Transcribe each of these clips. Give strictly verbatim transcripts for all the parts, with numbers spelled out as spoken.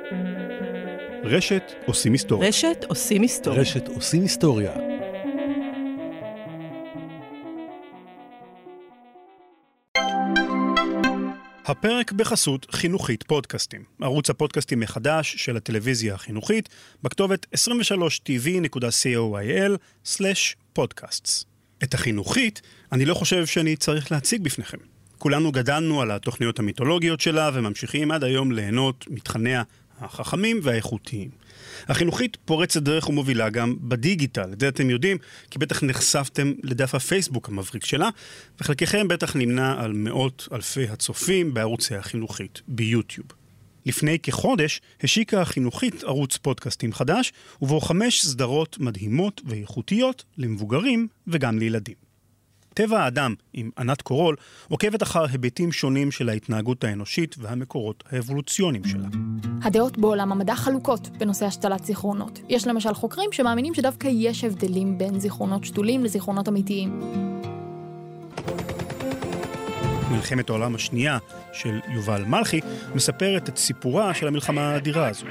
רשת עושים היסטוריה. רשת עושים היסטוריה. רשת עושים היסטוריה. הפרק בחסות חינוכית פודקאסטים, ערוץ הפודקאסטים מחדש של הטלוויזיה החינוכית, בכתובת עשרים ושלוש טי וי נקודה קו סלש פודקאסטס. את החינוכית אני לא חושב שאני צריך להציג בפניכם. כולנו גדלנו על התוכניות המיתולוגיות שלה וממשיכים עד היום ליהנות מתכניה החכמים והאיכותיים. החינוכית פורצת דרך ומובילה גם בדיגיטל, את זה אתם יודעים, כי בטח נחשפתם לדף הפייסבוק המבריק שלה, וחלקכם בטח נמנה על מאות אלפי הצופים בערוצי החינוכית ביוטיוב. לפני כחודש השיקה החינוכית ערוץ פודקאסטים חדש, ובו חמש סדרות מדהימות ואיכותיות למבוגרים וגם לילדים. טבע האדם עם ענת קורול עוקבת אחר היבטים שונים של ההתנהגות האנושית והמקורות האבולוציוניים שלה. הדעות בעולם המדע חלוקות בנושא השתלת זיכרונות. יש למשל חוקרים שמאמינים שדווקא יש הבדלים בין זיכרונות שתולים לזיכרונות אמיתיים. מלחמת העולם השנייה של יובל מלכי מספרת את סיפורה של המלחמה האדירה הזו.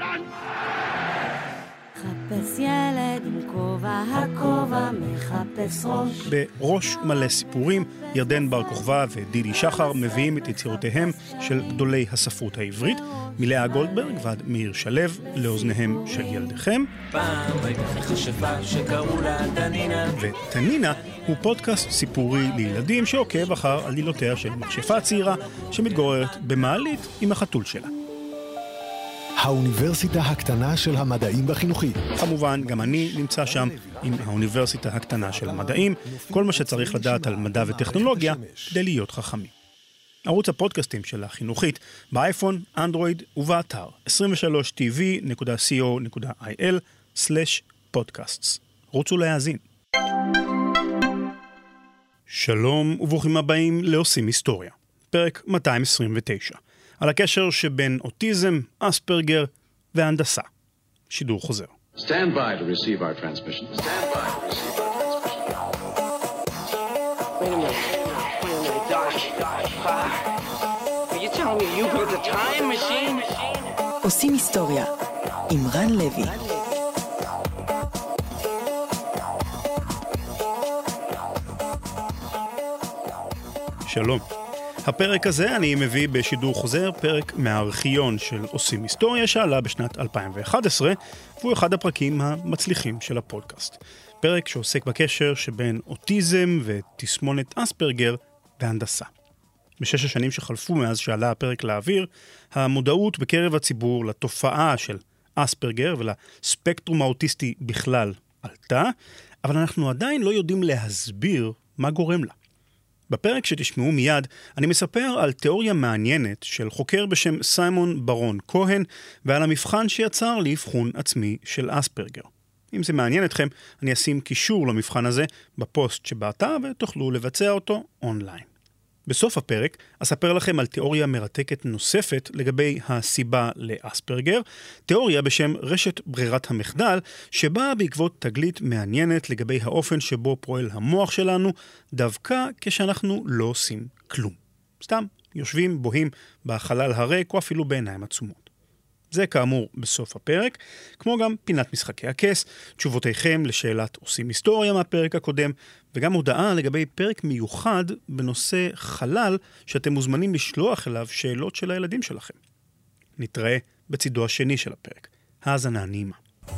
מחפש ילד עם כובע, הכובע מחפש ראש. בראש מלא סיפורים, ירדן בר כוכבא ודידי שחר מביאים את יצירותיהם של גדולי הספרות העברית, מלאה גולדברג ועד מאיר שלו, לאוזניהם של ילדיכם. פעם הייתה חשבה שקראו לה תנינה. ותנינה הוא פודקאסט סיפורי לילדים שעוקב אחר עלילותיה של מכשפה צעירה שמתגוררת במעלית עם החתול שלה. האוניברסיטה הקטנה של המדעים בחינוכית. כמובן, גם אני נמצא שם עם האוניברסיטה הקטנה של המדעים, כל מה שצריך לדעת על מדע וטכנולוגיה כדי להיות חכמים. ערוץ הפודקאסטים של החינוכית באייפון, אנדרואיד ובאתר עשרים ושלוש טי וי נקודה קו נקודה איי-אל סלש פודקאסטס. רוצו להאזין. שלום וברוכים הבאים לעושים היסטוריה. פרק מאתיים עשרים ותשע. על הקשר שבין אוטיזם, אספרגר והנדסה. שידור חוזר. Stand by to receive our transmission. Stand by to receive our transmission. Wait a minute. Wait a minute, Doc. Doc. Are you telling me you built a time machine? עושים היסטוריה עם רן לוי. שלום. הפרק הזה אני מביא בשידור חוזר פרק מהארכיון של עושים היסטוריה שעלה בשנת אלפיים ואחת עשרה, והוא אחד הפרקים המצליחים של הפודקאסט. פרק שעוסק בקשר שבין אוטיזם ותסמונת אספרגר והנדסה. בשש השנים שחלפו מאז שעלה הפרק לאוויר, המודעות בקרב הציבור לתופעה של אספרגר ולספקטרום האוטיסטי בכלל עלתה, אבל אנחנו עדיין לא יודעים להסביר מה גורם לה. בפרק שתשמעו מיד, אני מספר על תיאוריה מעניינת של חוקר בשם סיימון ברון כהן, ועל המבחן שיצר לאבחון עצמי של אספרגר. אם זה מעניין אתכם, אני אשים קישור למבחן הזה בפוסט שבאתר, ותוכלו לבצע אותו אונליין. בסוף הפרק אספר לכם על תיאוריה מרתקת נוספת לגבי הסיבה לאספרגר, תיאוריה בשם רשת ברירת המחדל, שבאה בעקבות תגלית מעניינת לגבי האופן שבו פועל המוח שלנו, דווקא כשאנחנו לא עושים כלום. סתם יושבים, בוהים בחלל הריק או אפילו בעיניים עצומות. זה כאמור בסוף הפרק, כמו גם פינת משחקי הכס, תשובותיכם לשאלת עושים היסטוריה מהפרק הקודם, וגם הודעה לגבי פרק מיוחד בנושא חלל, שאתם מוזמנים לשלוח אליו שאלות של הילדים שלכם. נתראה בצידו השני של הפרק. האזנה נעימה.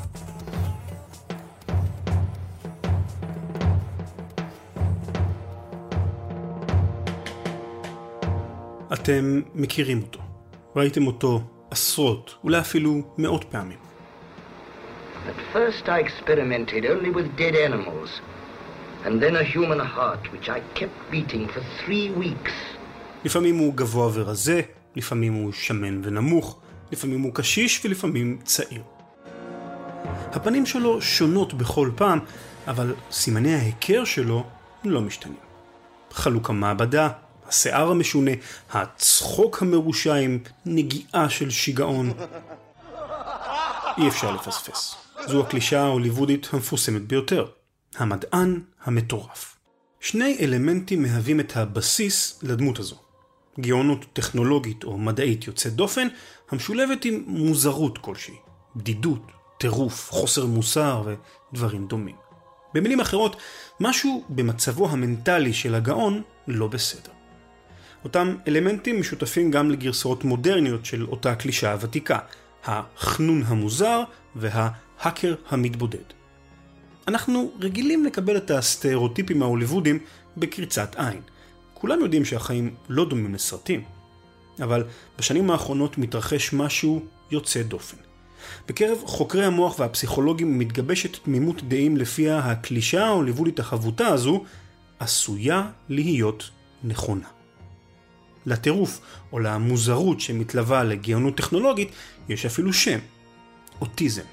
אתם מכירים אותו. ראיתם אותו עשרות, אולי אפילו מאות פעמים. At first I experimented only with dead animals, and then a human heart which I kept beating for three weeks. לפעמים הוא גבוה ורזה, לפעמים הוא שמן ונמוך, לפעמים הוא קשיש ולפעמים צעיר. הפנים שלו שונות בכל פעם, אבל סימני ההיכר שלו לא משתנים. חלוק המעבדה, השיער המשונה, הצחוק המרושע עם נגיעה של שיגעון. אי אפשר לפספס. זו הקלישאה ההוליוודית המפורסמת ביותר. המדען המטורף. שני אלמנטים מהווים את הבסיס לדמות הזו. גאונות טכנולוגית או מדעית יוצאת דופן, המשולבת עם מוזרות כלשהי, בדידות, טירוף, חוסר מוסר ודברים דומים. במילים אחרות, משהו במצבו המנטלי של הגאון לא בסדר. אותם אלמנטים משותפים גם לגרסאות מודרניות של אותה קלישה הוותיקה, החנון המוזר וההאקר המתבודד. אנחנו רגילים לקבל את הסטריאוטיפים ההוליוודיים בקריצת עין. כולם יודעים שהחיים לא דומים לסרטים, אבל בשנים האחרונות מתרחש משהו יוצא דופן. בקרב חוקרי המוח והפסיכולוגים מתגבשת תמימות דעים לפיה הקלישה ההוליוודית החבוטה הזו עשויה להיות נכונה. לטירוף או למוזרות שמתלווה לגאונות טכנולוגית יש אפילו שם, אוטיזם.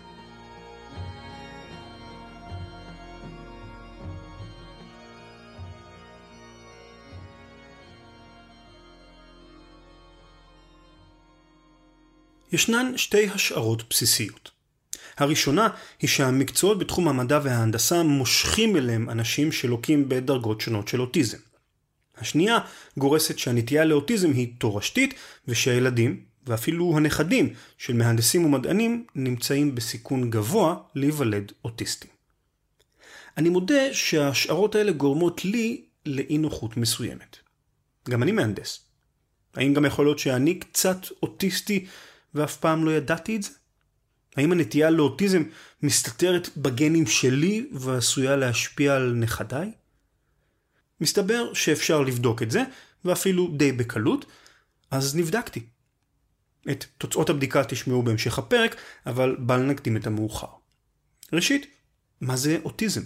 ישנן שתי השערות בסיסיות. הראשונה היא שהמקצועות בתחום המדע וההנדסה מושכים אליהם אנשים שלוקים בדרגות שונות של אוטיזם. השנייה גורסת שהנטייה לאוטיזם היא תורשתית ושהילדים ואפילו הנכדים של מהנדסים ומדענים נמצאים בסיכון גבוה להיוולד אוטיסטים. אני מודה שההשערות האלה גורמות לי לאי נוחות מסוימת. גם אני מהנדס. האם גם יכול להיות שאני קצת אוטיסטי ואף פעם לא ידעתי את זה? האם הנטייה לאוטיזם מסתתרת בגנים שלי ועשויה להשפיע על נכדיי? מסתבר שאפשר לבדוק את זה, ואפילו די בקלות, אז נבדקתי. את תוצאות הבדיקה תשמעו בהמשך הפרק, אבל בל נקדים את המאוחר. ראשית, מה זה אוטיזם?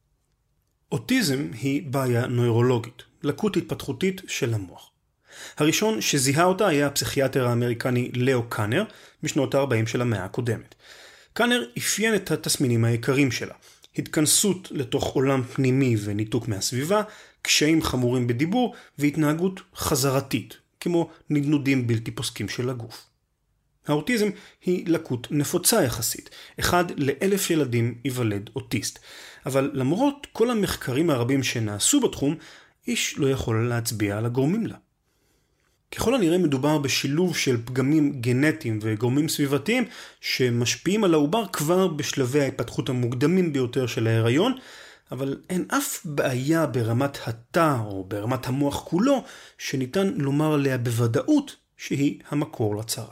אוטיזם היא בעיה נוירולוגית, לקות התפתחותית של המוח. הראשון שזיהה אותה היה הפסיכיאטר האמריקני לאו קאנר בשנות ה-ארבעים של המאה הקודמת. קאנר אפיין את התסמינים העיקריים שלה, התכנסות לתוך עולם פנימי וניתוק מהסביבה, קשיים חמורים בדיבור והתנהגות חזרתית, כמו נדנודים בלתי פוסקים של הגוף. האוטיזם היא לקות נפוצה יחסית, אחד לאלף ילדים ייוולד אוטיסט, אבל למרות כל המחקרים הרבים שנעשו בתחום, איש לא יכול להצביע על הגורמים לה. ככל הנראה מדובר בשילוב של פגמים גנטיים וגורמים סביבתיים שמשפיעים על העובר כבר בשלבי ההתפתחות המוקדמים ביותר של ההיריון, אבל אין אף בעיה ברמת התא או ברמת המוח כולו שניתן לומר עליה בוודאות שהיא המקור לצרה.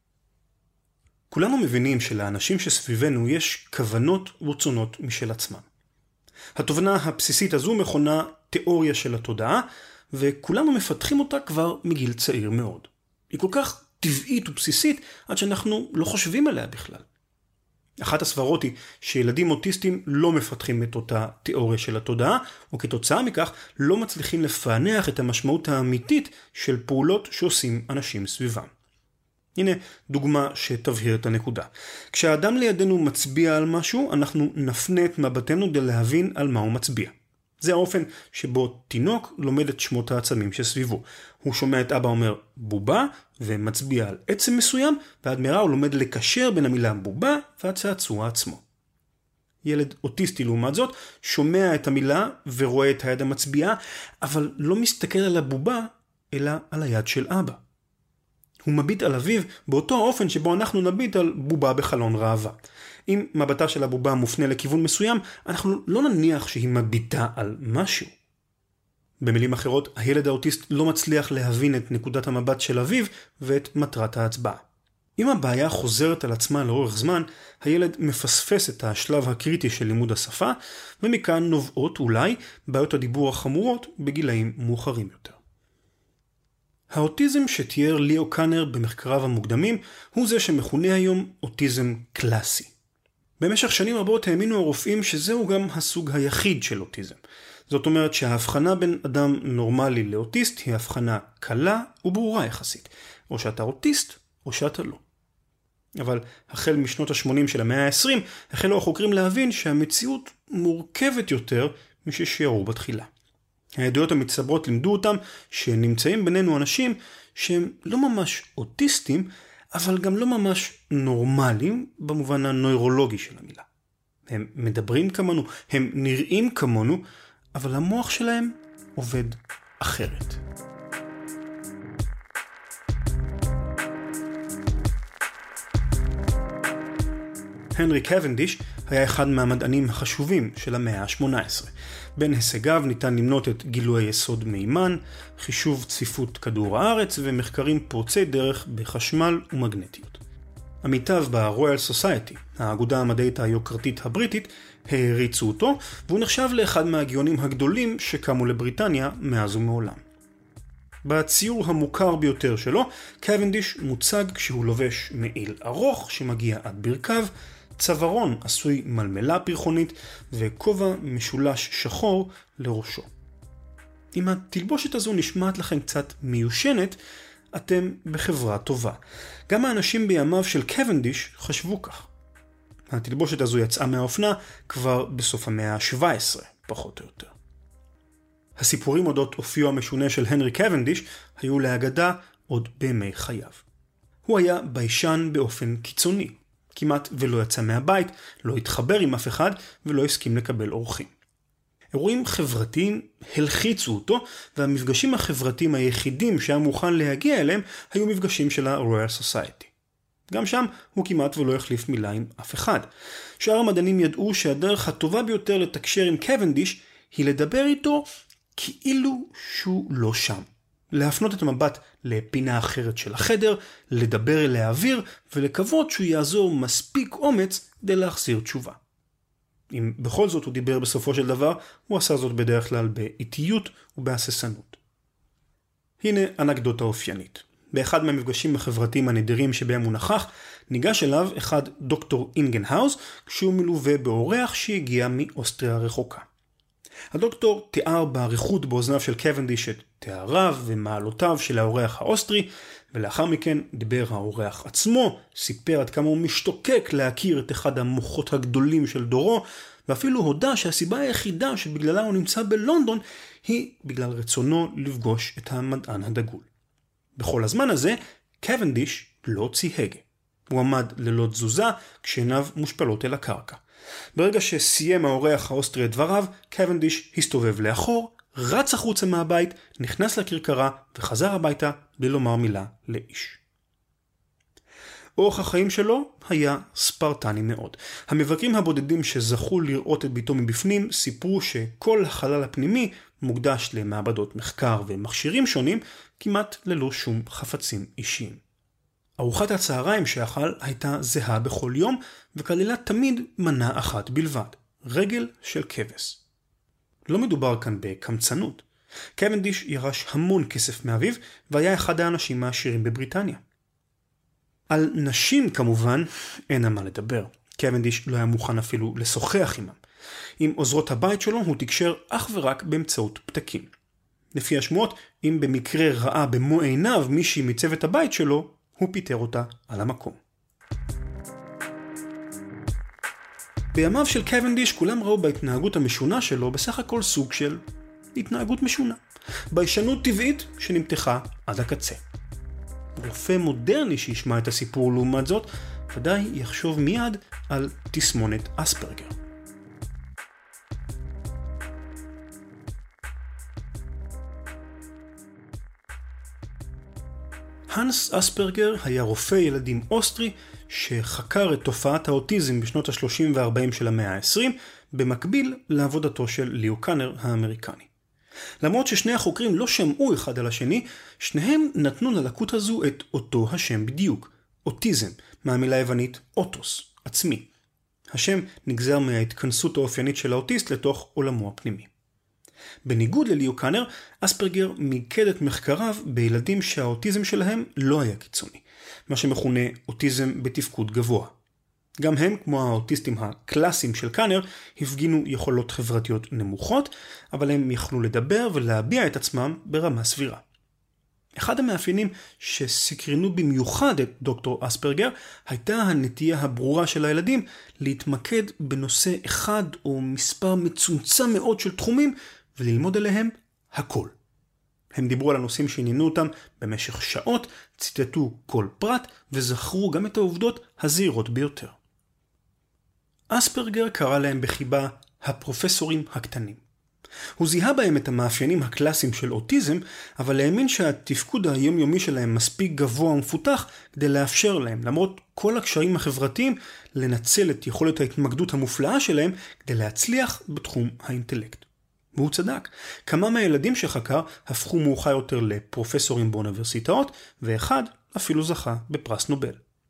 כולנו מבינים שלאנשים שסביבנו יש כוונות ורצונות משל עצמם. התובנה הבסיסית הזו מכונה תיאוריה של התודעה, וכולנו מפתחים אותה כבר מגיל צעיר מאוד. היא כל כך טבעית ובסיסית עד שאנחנו לא חושבים עליה בכלל. אחת הסברות היא שילדים אוטיסטים לא מפתחים את אותה תיאוריה של התודעה, וכתוצאה מכך לא מצליחים לפענח את המשמעות האמיתית של פעולות שעושים אנשים סביבם. הנה דוגמה שתבהיר את הנקודה. כשהאדם לידינו מצביע על משהו, אנחנו נפנה את מבטנו כדי להבין על מה הוא מצביע. זה האופן שבו תינוק לומד את שמות העצמים שסביבו. הוא שומע את אבא אומר בובה ומצביע על עצם מסוים, ועד מהרה הוא לומד לקשר בין המילה בובה והצעצוע עצמו. ילד אוטיסטי לעומת זאת שומע את המילה ורואה את היד המצביעה, אבל לא מסתכל על הבובה אלא על היד של אבא. הוא מביט על אביו באותו האופן שבו אנחנו נביט על בובה בחלון ראווה. אם מבטה של הבובה מופנה לכיוון מסוים, אנחנו לא נניח שהיא מביטה על משהו. במילים אחרות, הילד האוטיסט לא מצליח להבין את נקודת המבט של אביו ואת מטרת ההצבעה. אם הבעיה חוזרת על עצמה לאורך זמן, הילד מפספס את השלב הקריטי של לימוד השפה, ומכאן נובעות אולי בעיות הדיבור החמורות בגילאים מאוחרים יותר. האוטיזם שתיאר לאו קאנר במחקריו המוקדמים הוא זה שמכונה היום אוטיזם קלאסי. במשך שנים רבות האמינו הרופאים שזהו גם הסוג היחיד של אוטיזם. זאת אומרת שההבחנה בין אדם נורמלי לאוטיסט היא הבחנה קלה וברורה יחסית. או שאתה אוטיסט או שאתה לא. אבל החל משנות ה-שמונים של המאה ה-עשרים החלו החוקרים להבין שהמציאות מורכבת יותר מששיערו בתחילה. העדויות המצטברות לימדו אותם שנמצאים בינינו אנשים שהם לא ממש אוטיסטים, אבל גם לא ממש נורמליים במובן הנוירולוגי של המילה. הם מדברים כמונו, הם נראים כמונו, אבל המוח שלהם עובד אחרת. הנרי קוונדיש היה אחד מהמדענים החשובים של המאה ה-שמונה עשרה. בין הישגיו ניתן למנות את גילוי יסוד מימן, חישוב צפיפות כדור הארץ ומחקרים פורצי דרך בחשמל ומגנטיות. עמיתיו ברויאל סוסייטי, האגודה המדעית היוקרתית הבריטית, העריצו אותו, והוא נחשב לאחד מהגאונים הגדולים שקמו לבריטניה מאז ומעולם. בציור המוכר ביותר שלו, קוונדיש מוצג כשהוא לובש מעיל ארוך שמגיע עד ברכיו, צווארון עשוי מלמלה פרחונית וכובע משולש שחור לראשו. אם התלבושת הזו נשמעת לכם קצת מיושנת, אתם בחברה טובה. גם האנשים בימיו של קוונדיש חשבו כך. התלבושת הזו יצאה מהאופנה כבר בסוף המאה ה-שבע עשרה, פחות או יותר. הסיפורים אודות אופיו המשונה של הנרי קוונדיש היו להגדה עוד בימי חייו. הוא היה ביישן באופן קיצוני. כמעט ולא יצא מהבית, לא התחבר עם אף אחד ולא הסכים לקבל אורחים. אירועים חברתיים הלחיצו אותו, והמפגשים החברתיים היחידים שהיה מוכן להגיע אליהם היו מפגשים של ה-Royal Society. גם שם הוא כמעט ולא החליף מילה עם אף אחד. שאר המדענים ידעו שהדרך הטובה ביותר לתקשר עם קוונדיש היא לדבר איתו כאילו שהוא לא שם. להפנות את המבט לפינה אחרת של החדר, לדבר אל האוויר ולקוות שהוא יעזור מספיק אומץ כדי להחזיר תשובה. אם בכל זאת הוא דיבר בסופו של דבר, הוא עשה זאת בדרך כלל באיטיות ובהססנות. הנה אנקדוטה אופיינית. באחד מהמפגשים החברתיים הנדירים שבהם הוא נכח, ניגש אליו אחד דוקטור אינגנהאוז, כשהוא מלווה באורח שהגיע מאוסטריה רחוקה. הדוקטור תיאר בעריכות באוזניו של קוונדיש את תאריו ומעלותיו של האורח האוסטרי, ולאחר מכן דיבר האורח עצמו, סיפר עד כמה הוא משתוקק להכיר את אחד המוחות הגדולים של דורו, ואפילו הודע שהסיבה היחידה שבגללה הוא נמצא בלונדון היא בגלל רצונו לפגוש את המדען הדגול. בכל הזמן הזה, קוונדיש לא ציהג. הוא עמד ללא תזוזה כשעיניו מושפלות אל הקרקע. ברגע שסיים האורח האוסטרי את דבריו, קוונדיש הסתובב לאחור, רץ החוצה מהבית, נכנס לכרכרה וחזר הביתה בלי לומר מילה לאיש. אורח החיים שלו היה ספרטני מאוד. המבקרים הבודדים שזכו לראות את ביתו מבפנים סיפרו שכל החלל הפנימי מוקדש למעבדות מחקר ומכשירים שונים, כמעט ללא שום חפצים אישיים. ארוחת הצהריים שאכל הייתה זהה בכל יום, וכללה תמיד מנה אחת בלבד, רגל של כבש. לא מדובר כאן בקמצנות. קוונדיש ירש המון כסף מאביו, והיה אחד האנשים העשירים בבריטניה. על נשים כמובן אין מה לדבר. קוונדיש לא היה מוכן אפילו לשוחח עמם. עם עוזרות הבית שלו הוא תקשר אך ורק באמצעות פתקים. לפי השמועות, אם במקרה ראה במו עיניו מישהי מצוות הבית שלו, הוא פיטר אותה על המקום. בימיו של קוונדיש כולם ראו בהתנהגות המשונה שלו בסך הכל סוג של התנהגות משונה. ביישנות טבעית שנמתחה עד הקצה. רופא מודרני שישמע את הסיפור לעומת זאת, ודאי יחשוב מיד על תסמונת אספרגר. הנס אספרגר היה רופא ילדים אוסטרי שחקר את תופעת האוטיזם בשנות ה-שלושים וה-ארבעים של המאה ה-עשרים, במקביל לעבודתו של ליאו קאנר האמריקני. למרות ששני החוקרים לא שמעו אחד על השני, שניהם נתנו ללקות הזו את אותו השם בדיוק, אוטיזם, מהמילה היוונית אוטוס, עצמי. השם נגזר מההתכנסות האופיינית של האוטיסט לתוך עולמו הפנימי. בניגוד לליאו קאנר, אספרגר מיקד את מחקריו בילדים שהאוטיזם שלהם לא היה קיצוני, מה שמכונה אוטיזם בתפקוד גבוה. גם הם, כמו האוטיסטים הקלאסיים של קאנר, הפגינו יכולות חברתיות נמוכות, אבל הם יכלו לדבר ולהביע את עצמם ברמה סבירה. אחד המאפיינים שסקרנו במיוחד את דוקטור אספרגר, הייתה הנטייה הברורה של הילדים להתמקד בנושא אחד או מספר מצומצם מאוד של תחומים, וללמוד עליהם הכל. הם דיברו על הנושאים שעניינו אותם במשך שעות, ציטטו כל פרט וזכרו גם את העובדות הזהירות ביותר. אספרגר קרא להם בחיבה הפרופסורים הקטנים. הוא זיהה בהם את המאפיינים הקלאסיים של אוטיזם, אבל האמין שהתפקוד היומיומי שלהם מספיק גבוה ומפותח כדי לאפשר להם, למרות כל הקשיים החברתיים, לנצל את יכולת ההתמקדות המופלאה שלהם כדי להצליח בתחום האינטלקט. והוא צדק. כמה מהילדים שחקר הפכו מאוחר יותר לפרופסורים באוניברסיטאות, ואחד אפילו זכה בפרס נובל.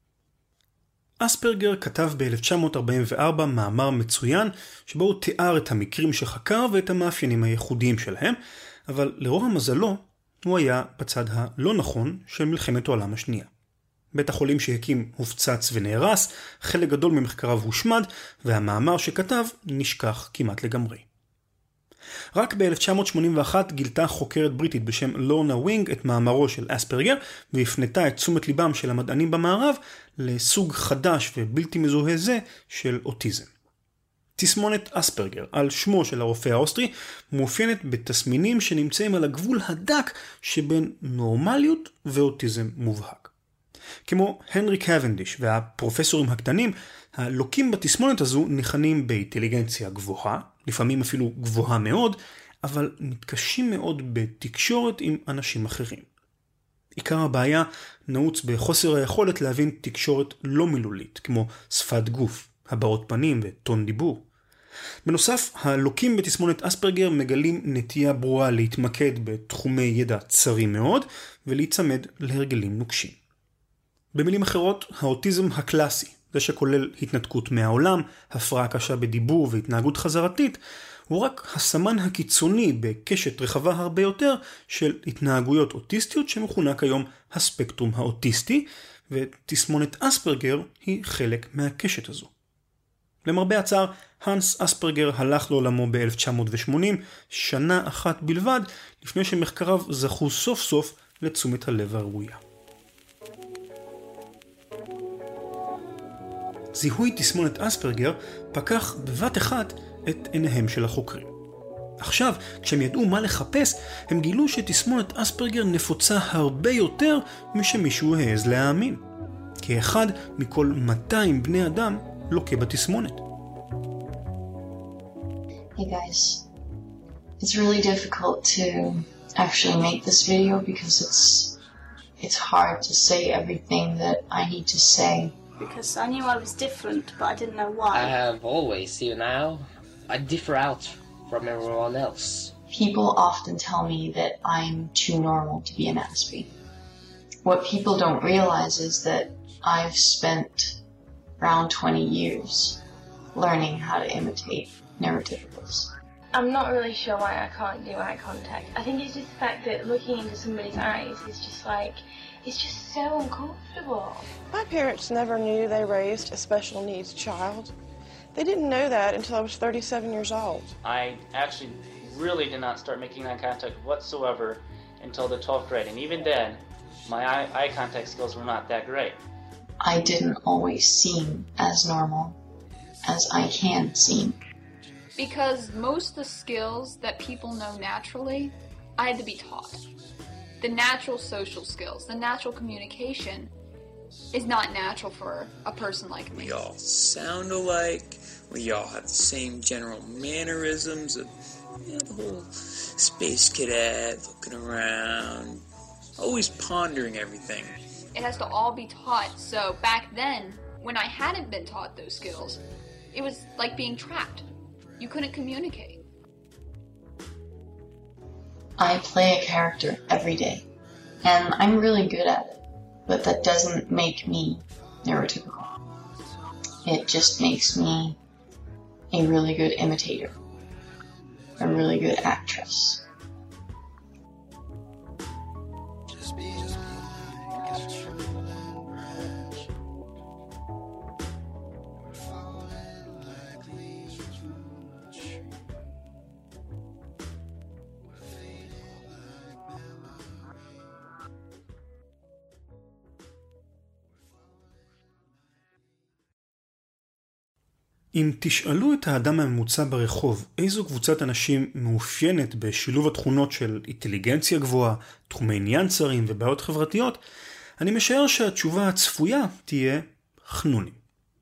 אספרגר כתב ב-אלף תשע מאות ארבעים וארבע מאמר מצוין, שבו הוא תיאר את המקרים שחקר ואת המאפיינים הייחודיים שלהם, אבל לרוב המזלו הוא היה בצד הלא נכון של מלחמת העולם השנייה. בית החולים שהקים הופצץ ונהרס, חלק גדול ממחקריו הושמד, והמאמר שכתב נשכח כמעט לגמרי. רק ב-אלף תשע מאות שמונים ואחת גילתה חוקרת בריטית בשם לורנה ווינג את מאמרו של אספרגר, והפנתה את תשומת ליבם של המדענים במערב לסוג חדש ובלתי מזוהה זה של אוטיזם. תסמונת אספרגר, על שמו של הרופא האוסטרי, מאופיינת בתסמינים שנמצאים על הגבול הדק שבין נורמליות ואוטיזם מובהק. כמו הנרי קוונדיש והפרופסורים הקטנים, הלוקים בתסמונת הזו ניחנים באינטליגנציה גבוהה, לפעמים אפילו גבוהה מאוד, אבל מתקשים מאוד בתקשורת עם אנשים אחרים. עיקר הבעיה נעוץ בחוסר היכולת להבין תקשורת לא מילולית, כמו שפת גוף, הבעות פנים וטון דיבור. בנוסף, הלוקים בתסמונת אספרגר מגלים נטייה ברורה להתמקד בתחומי ידע צרים מאוד, ולהיצמד להרגלים נוקשים. במילים אחרות, האוטיזם הקלאסי, זה שכולל התנתקות מהעולם, הפרעה קשה בדיבור והתנהגות חזרתית, הוא רק הסמן הקיצוני בקשת רחבה הרבה יותר של התנהגויות אוטיסטיות שמכונה כיום הספקטרום האוטיסטי, ותסמונת אספרגר היא חלק מהקשת הזו. למרבה הצער, הנס אספרגר הלך לעולמו ב-אלף תשע מאות ושמונים, שנה אחת בלבד, לפני שמחקריו זכו סוף סוף לתשומת הלב הראויה. זיהוי תסמונת אספרגר פקח בבת אחת את עיניהם של החוקרים. עכשיו, כשהם ידעו מה לחפש, הם גילו שתסמונת אספרגר נפוצה הרבה יותר משמישהו העז להאמין. כאחד מכל מאתיים בני אדם לוקה בתסמונת. Hey guys, it's really difficult to actually make this video because it's it's hard to say everything that I need to say. Because I knew I was different, but I didn't know why. I have always seen now. I differ out from everyone else. People often tell me that I'm too normal to be an Aspie. What people don't realize is that I've spent around twenty years learning how to imitate neurotypicals. I'm not really sure why I can't do eye contact. I think it's just the fact that looking into somebody's eyes is just like, it's just so uncomfortable. My parents never knew they raised a special needs child. They didn't know that until I was thirty-seven years old. I actually really did not start making eye contact whatsoever until the twelfth grade, and even then, my eye, eye contact skills were not that great. I didn't always seem as normal as I can seem. Because most of the skills that people know naturally, I had to be taught. The natural social skills, the natural communication is not natural for a person like me. We all sound alike. We all have the same general mannerisms of, you know, the whole space cadet looking around, always pondering everything. It has to all be taught. So back then, when I hadn't been taught those skills, it was like being trapped. You couldn't communicate. I play a character every day, and I'm really good at it, but that doesn't make me neurotypical. It just makes me a really good imitator, a really good actress. אם תשאלו את האדם הממוצע ברחוב איזו קבוצת אנשים מאופיינת בשילוב התכונות של אינטליגנציה גבוהה, תחומי עניין צרים ובעיות חברתיות, אני משער שהתשובה הצפויה תהיה חנונים.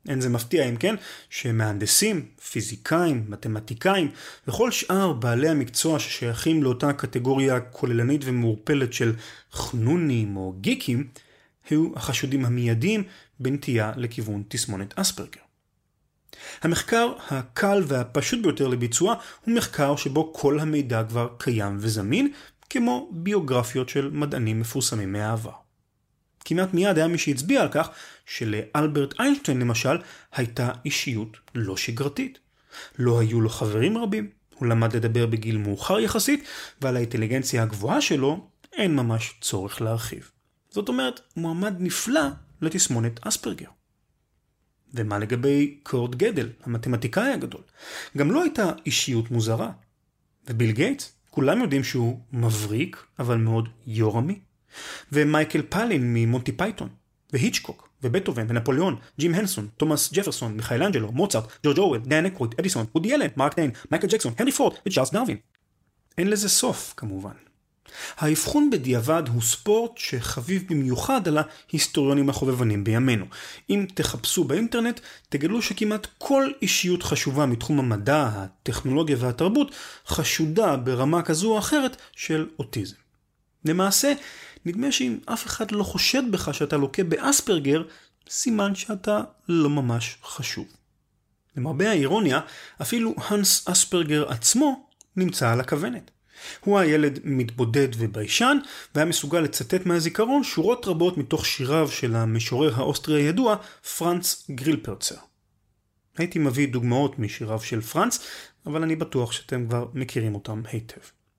אין זה מפתיע אם כן שמהנדסים, פיזיקאים, מתמטיקאים וכל שאר בעלי המקצוע ששייכים לאותה קטגוריה כוללנית ומעורפלת של חנונים או גיקים, היו החשודים המיידיים בנטייה לכיוון תסמונת אספרגר. המחקר הקל והפשוט ביותר לביצוע הוא מחקר שבו כל המידע כבר קיים וזמין, כמו ביוגרפיות של מדענים מפורסמים מהעבר. כמעט מיד היה מי שהצביע על כך שלאלברט איינשטיין למשל הייתה אישיות לא שגרתית. לא היו לו חברים רבים, הוא למד לדבר בגיל מאוחר יחסית, ועל האינטליגנציה הגבוהה שלו אין ממש צורך להרחיב. זאת אומרת, מועמד נפלא לתסמונת אספרגר. ומה לגבי קורט גדל, המתמטיקאי הגדול? גם לא הייתה אישיות מוזרה. וביל גייטס, כולם יודעים שהוא מבריק, אבל מאוד יורמי. ומייקל פלין ממונטי פייתון, והיצ'קוק, ובטהובן, ונפוליאון, ג'ים הנסון, תומאס ג'פרסון, מיכאל אנג'לו, מוצרט, ג'ורג' אורוול, דן אקרויד, אדיסון, וודי אלן, מרק טיין, מייקל ג'קסון, הנרי פורד וצ'ארלס דרווין. אין לזה סוף, כמובן. האבחון בדיעבד הוא ספורט שחביב במיוחד על ההיסטוריונים החובבנים בימינו. אם תחפשו באינטרנט, תגלו שכמעט כל אישיות חשובה מתחום המדע, הטכנולוגיה והתרבות חשודה ברמה כזו או אחרת של אוטיזם. למעשה, נדמה שאם אף אחד לא חושד בך שאתה לוקה באספרגר, סימן שאתה לא ממש חשוב. למרבה האירוניה, אפילו הנס אספרגר עצמו נמצא על הכוונת. הוא הילד מתבודד וביישן, והיה מסוגל לצטט מהזיכרון שורות רבות מתוך שיריו של המשורר האוסטרי הידוע, פרנץ גרילפרצר. הייתי מביא דוגמאות משיריו של פרנץ, אבל אני בטוח שאתם כבר מכירים אותם היטב.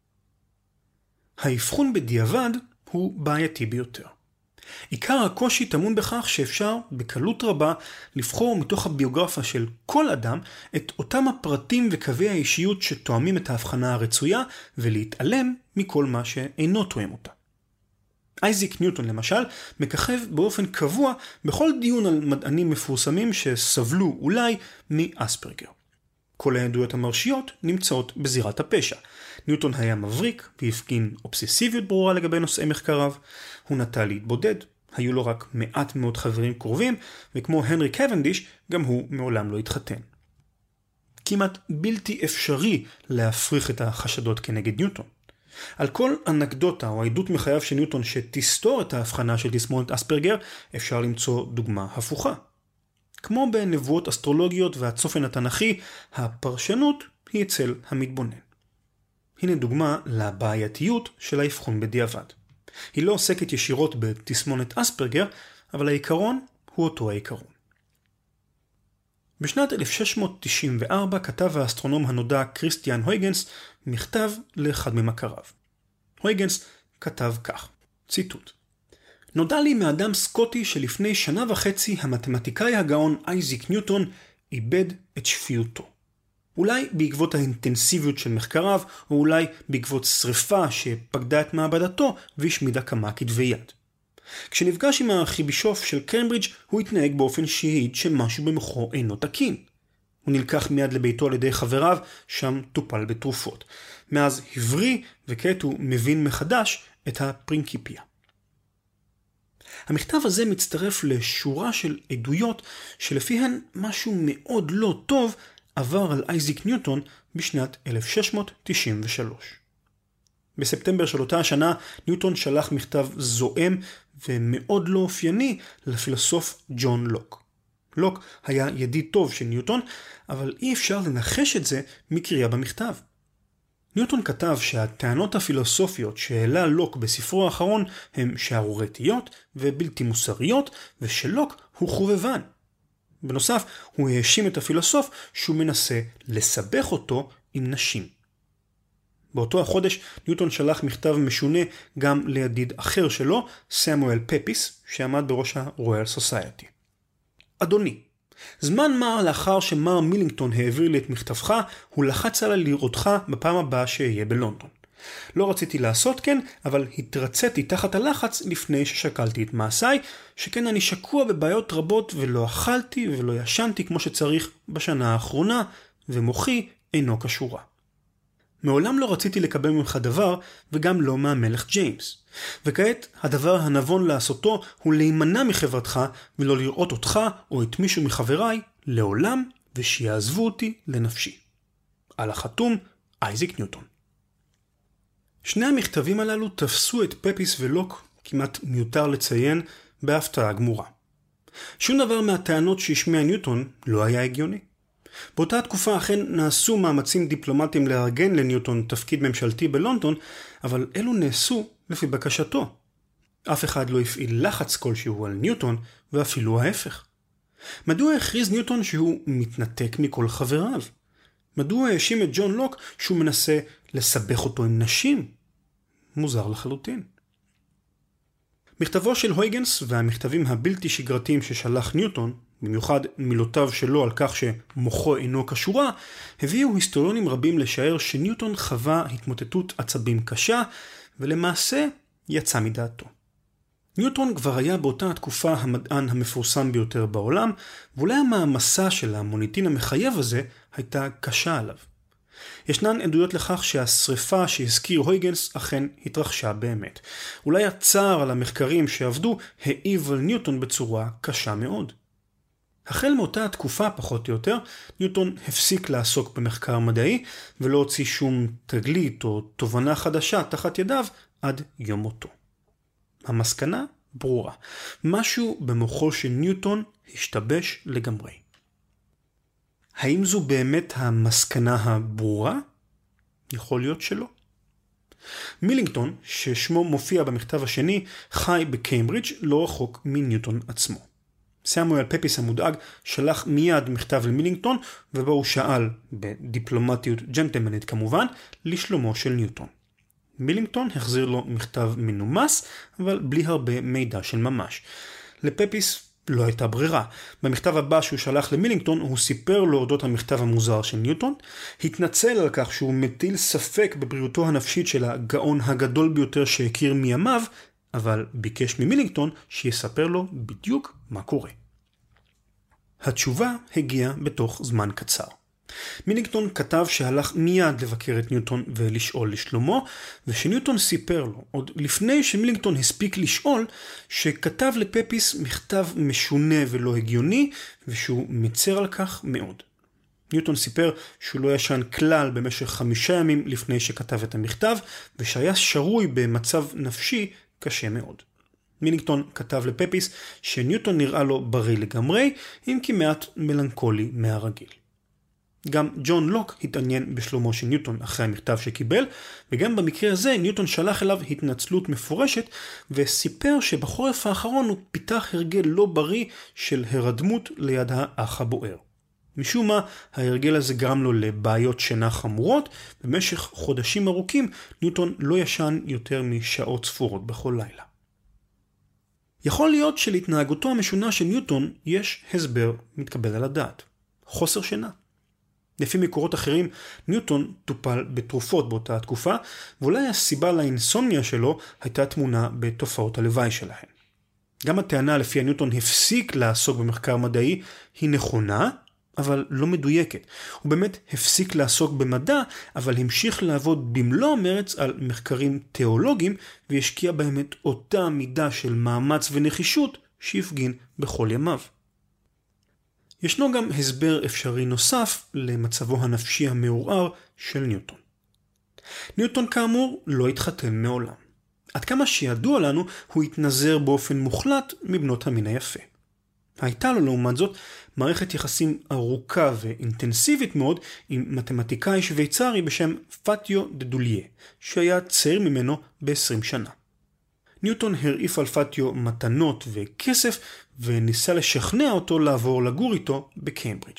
האבחון בדיעבד הוא בעייתי ביותר. עיקר הקושי טמון בכך שאפשר בקלות רבה לבחור מתוך הביוגרפיה של כל אדם את אותם הפרטים וקווי האישיות שתואמים את ההבחנה הרצויה ולהתעלם מכל מה שאינו תואם אותה. אייזיק ניוטון למשל מככב באופן קבוע בכל דיון על מדענים מפורסמים שסבלו אולי מאספרגר. כל העדויות המרשיות נמצאות בזירת הפשע. ניוטון היה מבריק והפגין אובססיביות ברורה לגבי נושאי מחקריו. הוא נטה להתבודד, היו לו רק מעט מאוד חברים קרובים, וכמו הנרי קוונדיש, גם הוא מעולם לא התחתן. כמעט בלתי אפשרי להפריך את החשדות כנגד ניוטון. על כל אנקדוטה או עדות מחייו של ניוטון שתסתור את ההבחנה של תסמונת אספרגר, אפשר למצוא דוגמה הפוכה. כמו בנבואות אסטרולוגיות והצופן התנ"כי, הפרשנות היא אצל המתבונן. הנה דוגמה לבעייתיות של האבחון בדיעבד. היא לא עוסקת ישירות בתסמונת אספרגר, אבל העיקרון הוא אותו העיקרון. בשנת אלף שש מאות תשעים וארבע כתב האסטרונום הנודע כריסטיאן הויגנס מכתב לאחד ממכריו. הויגנס כתב כך, ציטוט: נודע לי מאדם סקוטי שלפני שנה וחצי המתמטיקאי הגאון אייזיק ניוטון איבד את שפיותו. אולי בעקבות האינטנסיביות של מחקריו, או אולי בעקבות שריפה שפקדה את מעבדתו והשמידה כמה כתבי יד. כשנפגש עם הארכיבישוף של קיימברידג' הוא התנהג באופן שהעיד שמשהו במוחו אינו תקין. הוא נלקח מיד לביתו על ידי חבריו, שם טופל בתרופות. מאז הבריא וכעת הוא מבין מחדש את הפרינקיפיה. המכתב הזה מצטרף לשורה של עדויות שלפיהן משהו מאוד לא טוב עבר על אייזיק ניוטון בשנת אלף שש מאות תשעים ושלוש. בספטמבר של אותה השנה ניוטון שלח מכתב זועם ומאוד לא אופייני לפילוסוף ג'ון לוק. לוק היה ידיד טוב של ניוטון, אבל אי אפשר לנחש את זה מקריאה במכתב. ניוטון כתב שהטענות הפילוסופיות שהעלה לוק בספרו האחרון הן שערורייתיות ובלתי מוסריות, ושלוק הוא חובבן. בנוסף, הוא האשים את הפילוסוף שהוא מנסה לסבך אותו עם נשים. באותו החודש ניוטון שלח מכתב משונה גם לידיד אחר שלו, סמואל פפיס, שעמד בראש הרויאל סוסייטי. אדוני, זמן מה לאחר שמר מילינגטון העביר לי את מכתבך, הוא לחץ עלי לראותך בפעם הבאה שאהיה בלונדון. לא רציתי לעשות כן, אבל התרציתי תחת הלחץ לפני ששקלתי את מעשיי, שכן אני שקוע בבעיות רבות ולא אכלתי ולא ישנתי כמו שצריך בשנה האחרונה, ומוחי אינו קשורה. מעולם לא רציתי לקבל ממך דבר, וגם לא מהמלך ג'יימס. וכעת הדבר הנבון לעשותו הוא להימנע מחברתך, ולא לראות אותך או את מישהו מחבריי לעולם, ושיעזבו אותי לנפשי. על החתום, אייזק ניוטון. שני המכתבים הללו תפסו את פפיס ולוק, כמעט מיותר לציין, בהפתעה גמורה. שום דבר מהטענות שהשמיע ניוטון לא היה הגיוני. באותה התקופה אכן נעשו מאמצים דיפלומטיים לארגן לניוטון תפקיד ממשלתי בלונדון, אבל אלו נעשו לפי בקשתו. אף אחד לא הפעיל לחץ כלשהו על ניוטון, ואפילו ההפך. מדוע הכריז ניוטון שהוא מתנתק מכל חבריו? מדוע האשים את ג'ון לוק שהוא מנסה לסבך אותו עם נשים? מוזר לחלוטין. מכתבו של הויגנס והמכתבים הבלתי שגרתיים ששלח ניוטון, במיוחד מילותיו שלו על כך שמוחו אינו קשורה, הביאו היסטוריונים רבים לשער שניוטון חווה התמוטטות עצבים קשה, ולמעשה יצא מדעתו. ניוטון כבר היה באותה התקופה המדען המפורסם ביותר בעולם, ואולי המעמסה של המוניטין המחייב הזה הייתה קשה עליו. ישנן עדויות לכך שהשריפה שהזכיר הויגנס אכן התרחשה באמת. אולי הצער על המחקרים שעבדו העיב על ניוטון בצורה קשה מאוד. החל מאותה התקופה פחות או יותר, ניוטון הפסיק לעסוק במחקר מדעי ולא הוציא שום תגלית או תובנה חדשה תחת ידיו עד יום מותו. המסקנה ברורה. משהו במוחו של ניוטון השתבש לגמרי. האם זו באמת המסקנה הברורה? יכול להיות שלא. מילינגטון, ששמו מופיע במכתב השני, חי בקיימברידג' לא רחוק מניוטון עצמו. סמואל פפיס המודאג שלח מיד מכתב למילינגטון, ובו הוא שאל, בדיפלומטיות ג'נטלמנית כמובן, לשלומו של ניוטון. מילינגטון החזיר לו מכתב מנומס, אבל בלי הרבה מידע של ממש. לפפיס לא הייתה ברירה. במכתב הבא שהוא שלח למילינגטון, הוא סיפר לו אודות המכתב המוזר של ניוטון, התנצל על כך שהוא מטיל ספק בבריאותו הנפשית של הגאון הגדול ביותר שהכיר מימיו, אבל ביקש ממילינגטון שיספר לו בדיוק מה קורה. התשובה הגיעה בתוך זמן קצר. מילינגטון כתב שהלך מיד לבקר את ניוטון ולשאול לשלומו, ושניוטון סיפר לו, עוד לפני שמילינגטון הספיק לשאול, שכתב לפפיס מכתב משונה ולא הגיוני, ושהוא מצר על כך מאוד. ניוטון סיפר שהוא לא ישן כלל במשך חמישה ימים לפני שכתב את המכתב, ושהיה שרוי במצב נפשי קשה מאוד. מילינגטון כתב לפפיס שניוטון נראה לו בריא לגמרי, אם כי מעט מלנכולי מהרגיל. גם ג'ון לוק התעניין בשלומו של ניוטון אחרי המכתב שקיבל, וגם במקרה הזה ניוטון שלח אליו התנצלות מפורשת, וסיפר שבחורף האחרון הוא פיתח הרגל לא בריא של הרדמות ליד האח הבוער. משום מה, ההרגל הזה גרם לו לבעיות שינה חמורות, במשך חודשים ארוכים ניוטון לא ישן יותר משעות ספורות בכל לילה. יכול להיות שלהתנהגותו המשונה של ניוטון יש הסבר מתקבל על הדעת. חוסר שינה. לפי מקורות אחרים, ניוטון טופל בתרופות באותה התקופה, ואולי הסיבה לאינסומניה שלו הייתה תמונה בתופעות הלוואי שלהן. גם הטענה לפיה ניוטון הפסיק לעסוק במחקר מדעי היא נכונה, אבל לא מדויקת. הוא באמת הפסיק לעסוק במדע, אבל המשיך לעבוד במלוא המרץ על מחקרים תיאולוגיים, והשקיע בהם את אותה מידה של מאמץ ונחישות שהפגין בכל ימיו. ישנו גם הסבר אפשרי נוסף למצבו הנפשי המעורער של ניוטון. ניוטון כאמור לא התחתן מעולם. עד כמה שידוע לנו, הוא התנזר באופן מוחלט מבנות המין היפה. הייתה לו לעומת זאת מערכת יחסים ארוכה ואינטנסיבית מאוד עם מתמטיקאי שוויצרי בשם פטיו דה דוליה, שהיה צעיר ממנו ב-עשרים שנה. ניוטון הרעיף על פטיו מתנות וכסף וניסה לשכנע אותו לעבור לגור איתו בקיימברידג'.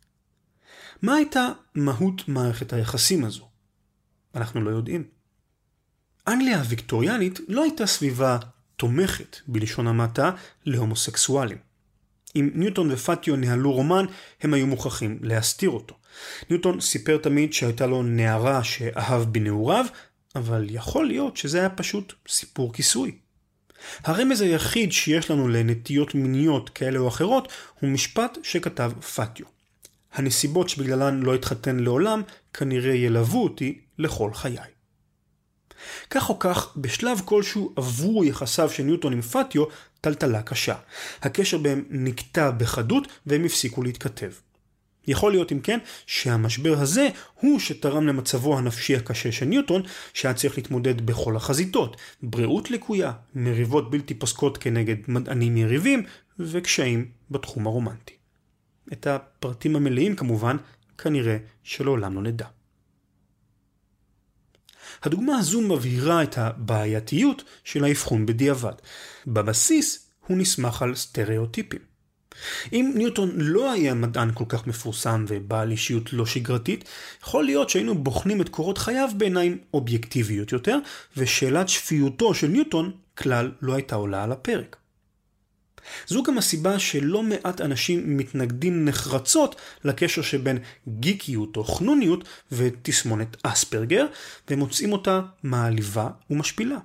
מה הייתה מהות מערכת היחסים הזו? אנחנו לא יודעים. אנגליה הוויקטוריאנית לא הייתה סביבה תומכת בלשון המעטה להומוסקסואלים. אם ניוטון ופטיו ניהלו רומן, הם היו מוכרחים להסתיר אותו. ניוטון סיפר תמיד שהייתה לו נערה שאהב בנעוריו, אבל יכול להיות שזה היה פשוט סיפור כיסוי. הרמז היחיד שיש לנו לנטיות מיניות כאלה או אחרות הוא משפט שכתב פטיו. הנסיבות שבגללן לא התחתן לעולם כנראה ילוו אותי לכל חיי. כך או כך, בשלב כלשהו עברו יחסיו של ניוטון עם פטיו טלטלה קשה. הקשר בהם נקטע בחדות והם הפסיקו להתכתב. יכול להיות אם כן שהמשבר הזה הוא שתרם למצבו הנפשי הקשה של ניוטון, שהיה צריך להתמודד בכל החזיתות, בריאות לקויה, מריבות בלתי פוסקות כנגד מדענים יריבים וקשיים בתחום הרומנטי. את הפרטים המלאים כמובן כנראה שלעולם לא נדע. הדוגמה הזו מבהירה את הבעייתיות של האבחון בדיעבד. בבסיס הוא נסמך על סטריאוטיפים. אם ניוטון לא היה מדען כל כך מפורסם ובעל אישיות לא שגרתית, יכול להיות שהיינו בוחנים את קורות חייו בעיניים אובייקטיביות יותר, ושאלת שפיותו של ניוטון כלל לא הייתה עולה על הפרק. זו גם הסיבה שלא מעט אנשים מתנגדים נחרצות לקשר שבין גיקיות או חנוניות ותסמונת אספרגר, ומוצאים אותה מעליבה ומשפילה.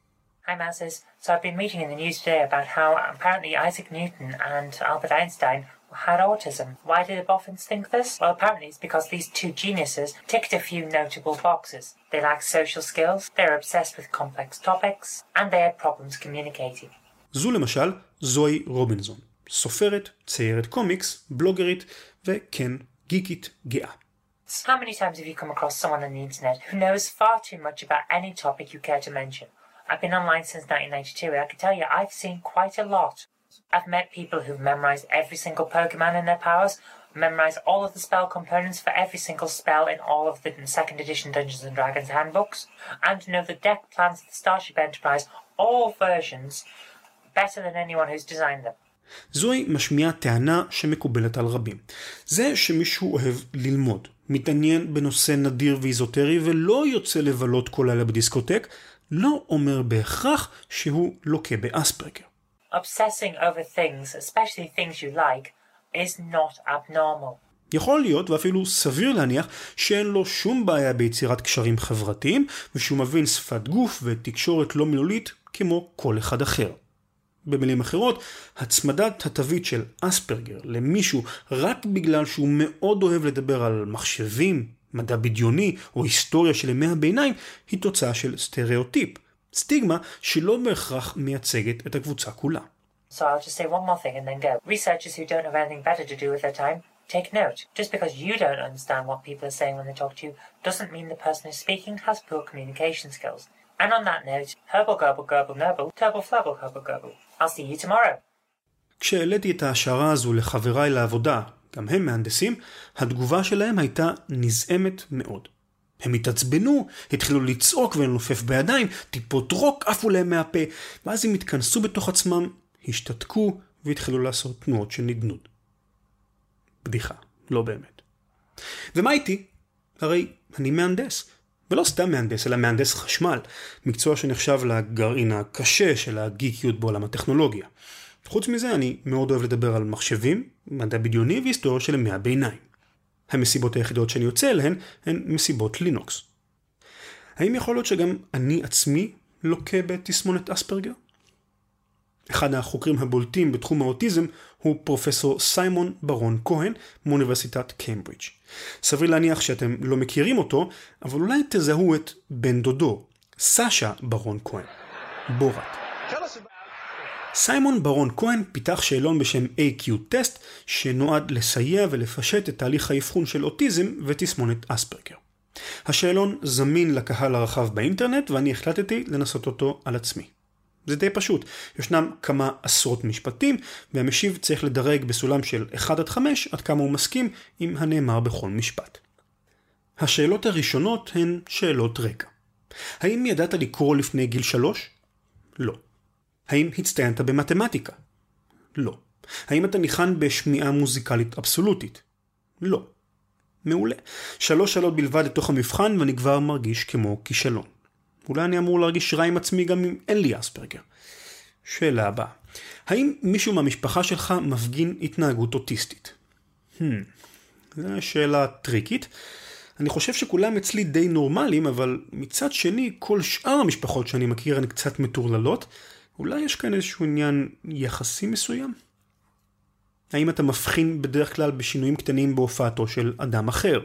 Hi Mouses, so I've been reading in the news today about how apparently Isaac Newton and Albert Einstein had autism. Why did the boffins think this? Well, apparently it's because these two geniuses ticked a few notable boxes. They lacked social skills, they were obsessed with complex topics, and they had problems communicating. זו למשל זוהי רובינזון, סופרת, ציירת קומיקס, בלוגרית וכן גיקית גאה. How many times have you come across someone on the internet who knows far too much about any topic you care to mention? I've been online since nineteen ninety-two and I can tell you I've seen quite a lot. I've met people who've memorized every single Pokemon and their powers, memorized all of the spell components for every single spell in all of the second edition Dungeons and Dragons handbooks, and know the deck plans of the Starship Enterprise, all versions, better than anyone who's designed them. זוהי משמיעה טענה שמקובלת על רבים. זה שמישהו אוהב ללמוד, מתעניין בנושא נדיר ואיזוטרי ולא יוצא לבלות כל לילה בדיסקוטק, לא אומר בהכרח שהוא לוקה באספרגר. Obsessing over things, especially things you like, is not abnormal. יכול להיות ואפילו סביר להניח שאין לו שום בעיה ביצירת קשרים חברתיים ושהוא מבין שפת גוף ותקשורת לא מילולית כמו כל אחד אחר. במילים אחרות, הצמדת התווית של אספרגר למישהו רק בגלל שהוא מאוד אוהב לדבר על מחשבים, מדע בדיוני או היסטוריה של ימי הביניים היא תוצאה של סטריאוטיפ, סטיגמה שלא בהכרח מייצגת את הקבוצה כולה. So I'll just say one more thing and then go. Researchers who don't have anything better to do with their time, take note. Just because you don't understand what people are saying when they talk to you doesn't mean the person who's speaking has poor communication skills. And on that note, herbal gurble gurble noble, turble flubble herbal gurble. I'll see you tomorrow. כשהעליתי את ההשערה הזו לחבריי לעבודה, גם הם מהנדסים, התגובה שלהם הייתה נזעמת מאוד. הם התעצבנו, התחילו לצעוק ולנופף בידיים, טיפות רוק עפו להם מהפה, ואז הם התכנסו בתוך עצמם, השתתקו והתחילו לעשות תנועות של נדנוד. בדיחה, לא באמת. ומה איתי? הרי אני מהנדס. ולא סתם מהנדס, אלא מהנדס חשמל, מקצוע שנחשב לגרעין הקשה של הגיקיות בעולם הטכנולוגיה. חוץ מזה, אני מאוד אוהב לדבר על מחשבים, מדע בדיוני והיסטוריה של ימי הביניים. המסיבות היחידות שאני יוצא אליהן הן מסיבות לינוקס. האם יכול להיות שגם אני עצמי לוקה בתסמונת אספרגר? אחד החוקרים הבולטים בתחום האוטיזם הוא פרופסור סיימון ברון כהן מאוניברסיטת קיימברידג'. סביר להניח שאתם לא מכירים אותו, אבל אולי תזהו את בן דודו, סשה ברון כהן, בורת. סיימון ברון כהן פיתח שאלון בשם איי קיו טסט, שנועד לסייע ולפשט את תהליך האבחון של אוטיזם ותסמונת אספרגר. השאלון זמין לקהל הרחב באינטרנט ואני החלטתי לנסות אותו על עצמי. זה די פשוט, ישנם כמה עשרות משפטים והמשיב צריך לדרג בסולם של אחד עד חמש עד כמה הוא מסכים עם הנאמר בכל משפט. השאלות הראשונות הן שאלות רקע. האם ידעת לקרוא לפני גיל שלוש? לא. האם הצטיינת במתמטיקה? לא. האם אתה ניחן בשמיעה מוזיקלית אבסולוטית? לא. מעולה. שלוש שאלות בלבד לתוך המבחן ואני כבר מרגיש כמו כישלון. אולי אני אמור להרגיש רע עם עצמי גם אם אין לי אספרגר. שאלה הבאה. האם מישהו מהמשפחה שלך מפגין התנהגות אוטיסטית? Hmm. זו שאלה טריקית. אני חושב שכולם אצלי די נורמליים, אבל מצד שני, כל שאר המשפחות שאני מכיר הן קצת מטורללות. אולי יש כאן איזשהו עניין יחסי מסוים? האם אתה מבחין בדרך כלל בשינויים קטנים בהופעתו של אדם אחר?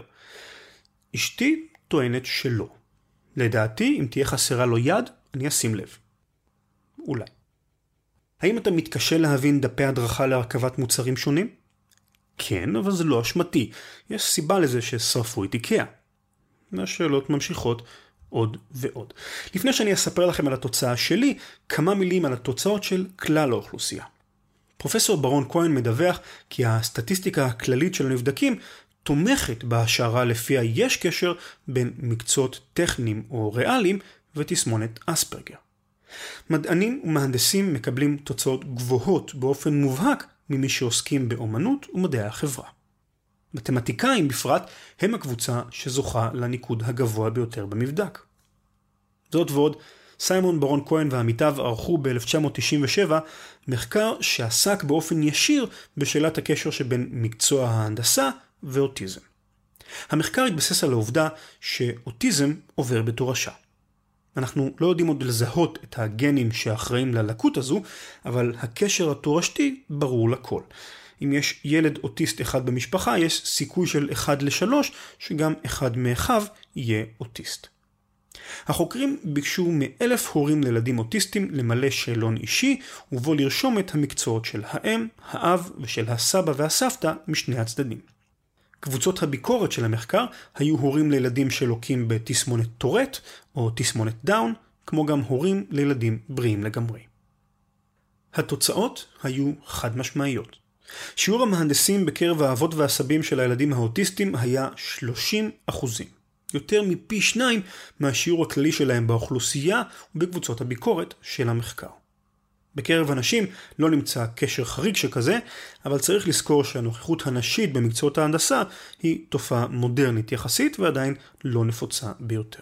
אשתי טוענת שלא. לדעתי, אם תהיה חסרה לו יד, אני אשים לב. אולי. האם אתה מתקשה להבין דפי הדרכה להרכבת מוצרים שונים? כן, אבל זה לא אשמתי. יש סיבה לזה ששרפו את איקאה. השאלות ממשיכות עוד ועוד. לפני שאני אספר לכם על התוצאה שלי, כמה מילים על התוצאות של כלל האוכלוסייה. פרופסור ברון כהן מדווח כי הסטטיסטיקה הכללית של הנבדקים תומכת בהשערה לפיה יש קשר בין מקצועות טכניים או ריאליים ותסמונת אספרגר. מדענים ומהנדסים מקבלים תוצאות גבוהות באופן מובהק ממי שעוסקים באומנות ומדעי החברה. מתמטיקאים בפרט הם הקבוצה שזוכה לניקוד הגבוה ביותר במבדק. זאת ועוד, סיימון ברון כהן ועמיתיו ערכו ב-אלף תשע מאות תשעים ושבע מחקר שעסק באופן ישיר בשאלת הקשר שבין מקצוע ההנדסה ואוטיזם. המחקר התבסס על העובדה שאוטיזם עובר בתורשה. אנחנו לא יודעים עוד לזהות את הגנים שאחראים ללקות הזו, אבל הקשר התורשתי ברור לכל. אם יש ילד אוטיסט אחד במשפחה, יש סיכוי של אחד לשלוש שגם אחד מאחיו יהיה אוטיסט. החוקרים ביקשו מאלף הורים לילדים אוטיסטים למלא שאלון אישי, ובו לרשום את המקצועות של האם, האב ושל הסבא והסבתא משני הצדדים. קבוצות הביקורת של המחקר היו הורים לילדים שלוקים בתסמונת טורט או תסמונת דאון, כמו גם הורים לילדים בריאים לגמרי. התוצאות היו חד משמעיות. שיעור המהנדסים בקרב האבות והסבים של הילדים האוטיסטים היה שלושים אחוזים. יותר מפי שניים מהשיעור הכללי שלהם באוכלוסייה ובקבוצות הביקורת של המחקר. בקרב הנשים לא נמצא קשר חריג שכזה, אבל צריך לזכור שהנוכחות הנשית במקצועות ההנדסה היא תופעה מודרנית יחסית ועדיין לא נפוצה ביותר.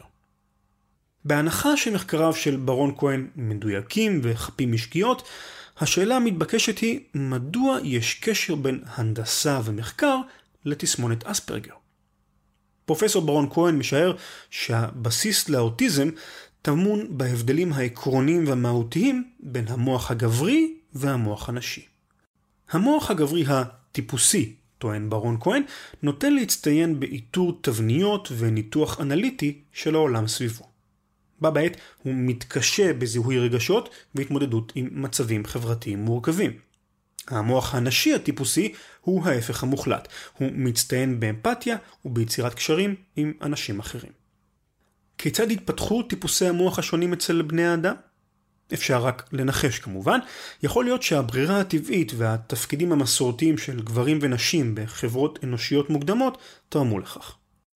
בהנחה שמחקריו של ברון כהן מדויקים וחפים משגיאות, השאלה המתבקשת היא מדוע יש קשר בין הנדסה ומחקר לתסמונת אספרגר. פרופסור ברון כהן משער שהבסיס לאוטיזם טמון בהבדלים העקרוניים והמהותיים בין המוח הגברי והמוח הנשי. המוח הגברי הטיפוסי, טוען ברון כהן, נוטה להצטיין באיתור תבניות וניתוח אנליטי של העולם סביבו. בה בעת הוא מתקשה בזיהוי רגשות והתמודדות עם מצבים חברתיים מורכבים. המוח הנשי הטיפוסי הוא ההפך המוחלט. הוא מצטיין באמפתיה וביצירת קשרים עם אנשים אחרים. כיצד התפתחו טיפוסי המוח השונים אצל בני האדם? אפשר רק לנחש כמובן. יכול להיות שהברירה הטבעית והתפקידים המסורתיים של גברים ונשים בחברות אנושיות מוקדמות תרמו לכך.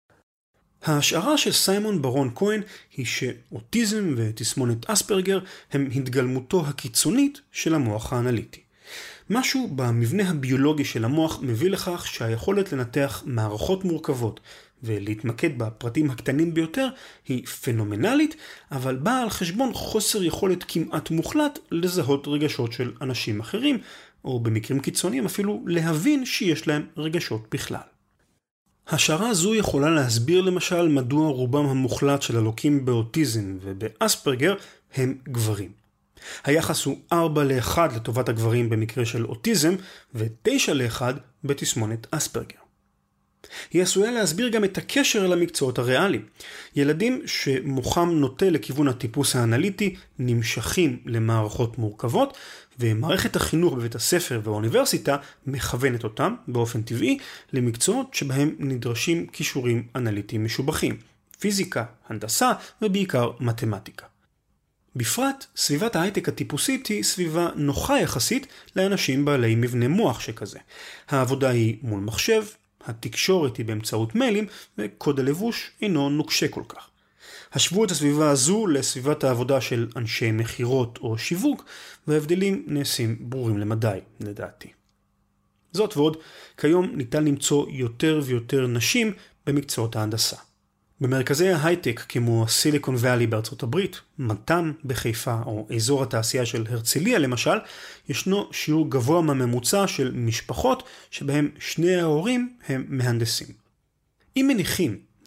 ההשערה של סיימון ברון כהן היא שאוטיזם ותסמונת אספרגר הם התגלמותו הקיצונית של המוח האנליטי. משהו במבנה הביולוגי של המוח מביא לכך שהיכולת לנתח מערכות מורכבות ולהתמקד בפרטים הקטנים ביותר היא פנומנלית, אבל באה על חשבון חוסר יכולת כמעט מוחלט לזהות רגשות של אנשים אחרים, או במקרים קיצוניים אפילו להבין שיש להם רגשות בכלל. השערה זו יכולה להסביר למשל מדוע רובם המוחלט של הלוקים באוטיזם ובאספרגר הם גברים. היחס הוא ארבע לאחד לטובת הגברים במקרה של אוטיזם ו-תשע לאחד בתסמונת אספרגר. היא עשויה להסביר גם את הקשר למקצועות הריאליים. ילדים שמוחם נוטה לכיוון הטיפוס האנליטי נמשכים למערכות מורכבות, ומערכת החינוך בבית הספר והאוניברסיטה מכוונת אותם באופן טבעי למקצועות שבהם נדרשים כישורים אנליטיים משובחים, פיזיקה, הנדסה ובעיקר מתמטיקה. בפרט, סביבת ההייטק הטיפוסית היא סביבה נוחה יחסית לאנשים בעלי מבנה מוח שכזה. העבודה היא מול מחשב, התקשורת היא באמצעות מיילים, וקוד הלבוש אינו נוקשה כל כך. השוו את הסביבה הזו לסביבת העבודה של אנשי מחירות או שיווק, וההבדלים נעשים ברורים למדי, לדעתי. זאת ועוד, כיום ניתן למצוא יותר ויותר נשים במקצועות ההנדסה. במרכזי ההייטק כמו סיליקון ואלי בארצות הברית, מת"ם בחיפה או אזור התעשייה של הרצליה למשל, ישנו שיעור גבוה מהממוצע של משפחות שבהם שני ההורים הם מהנדסים. אם מניחים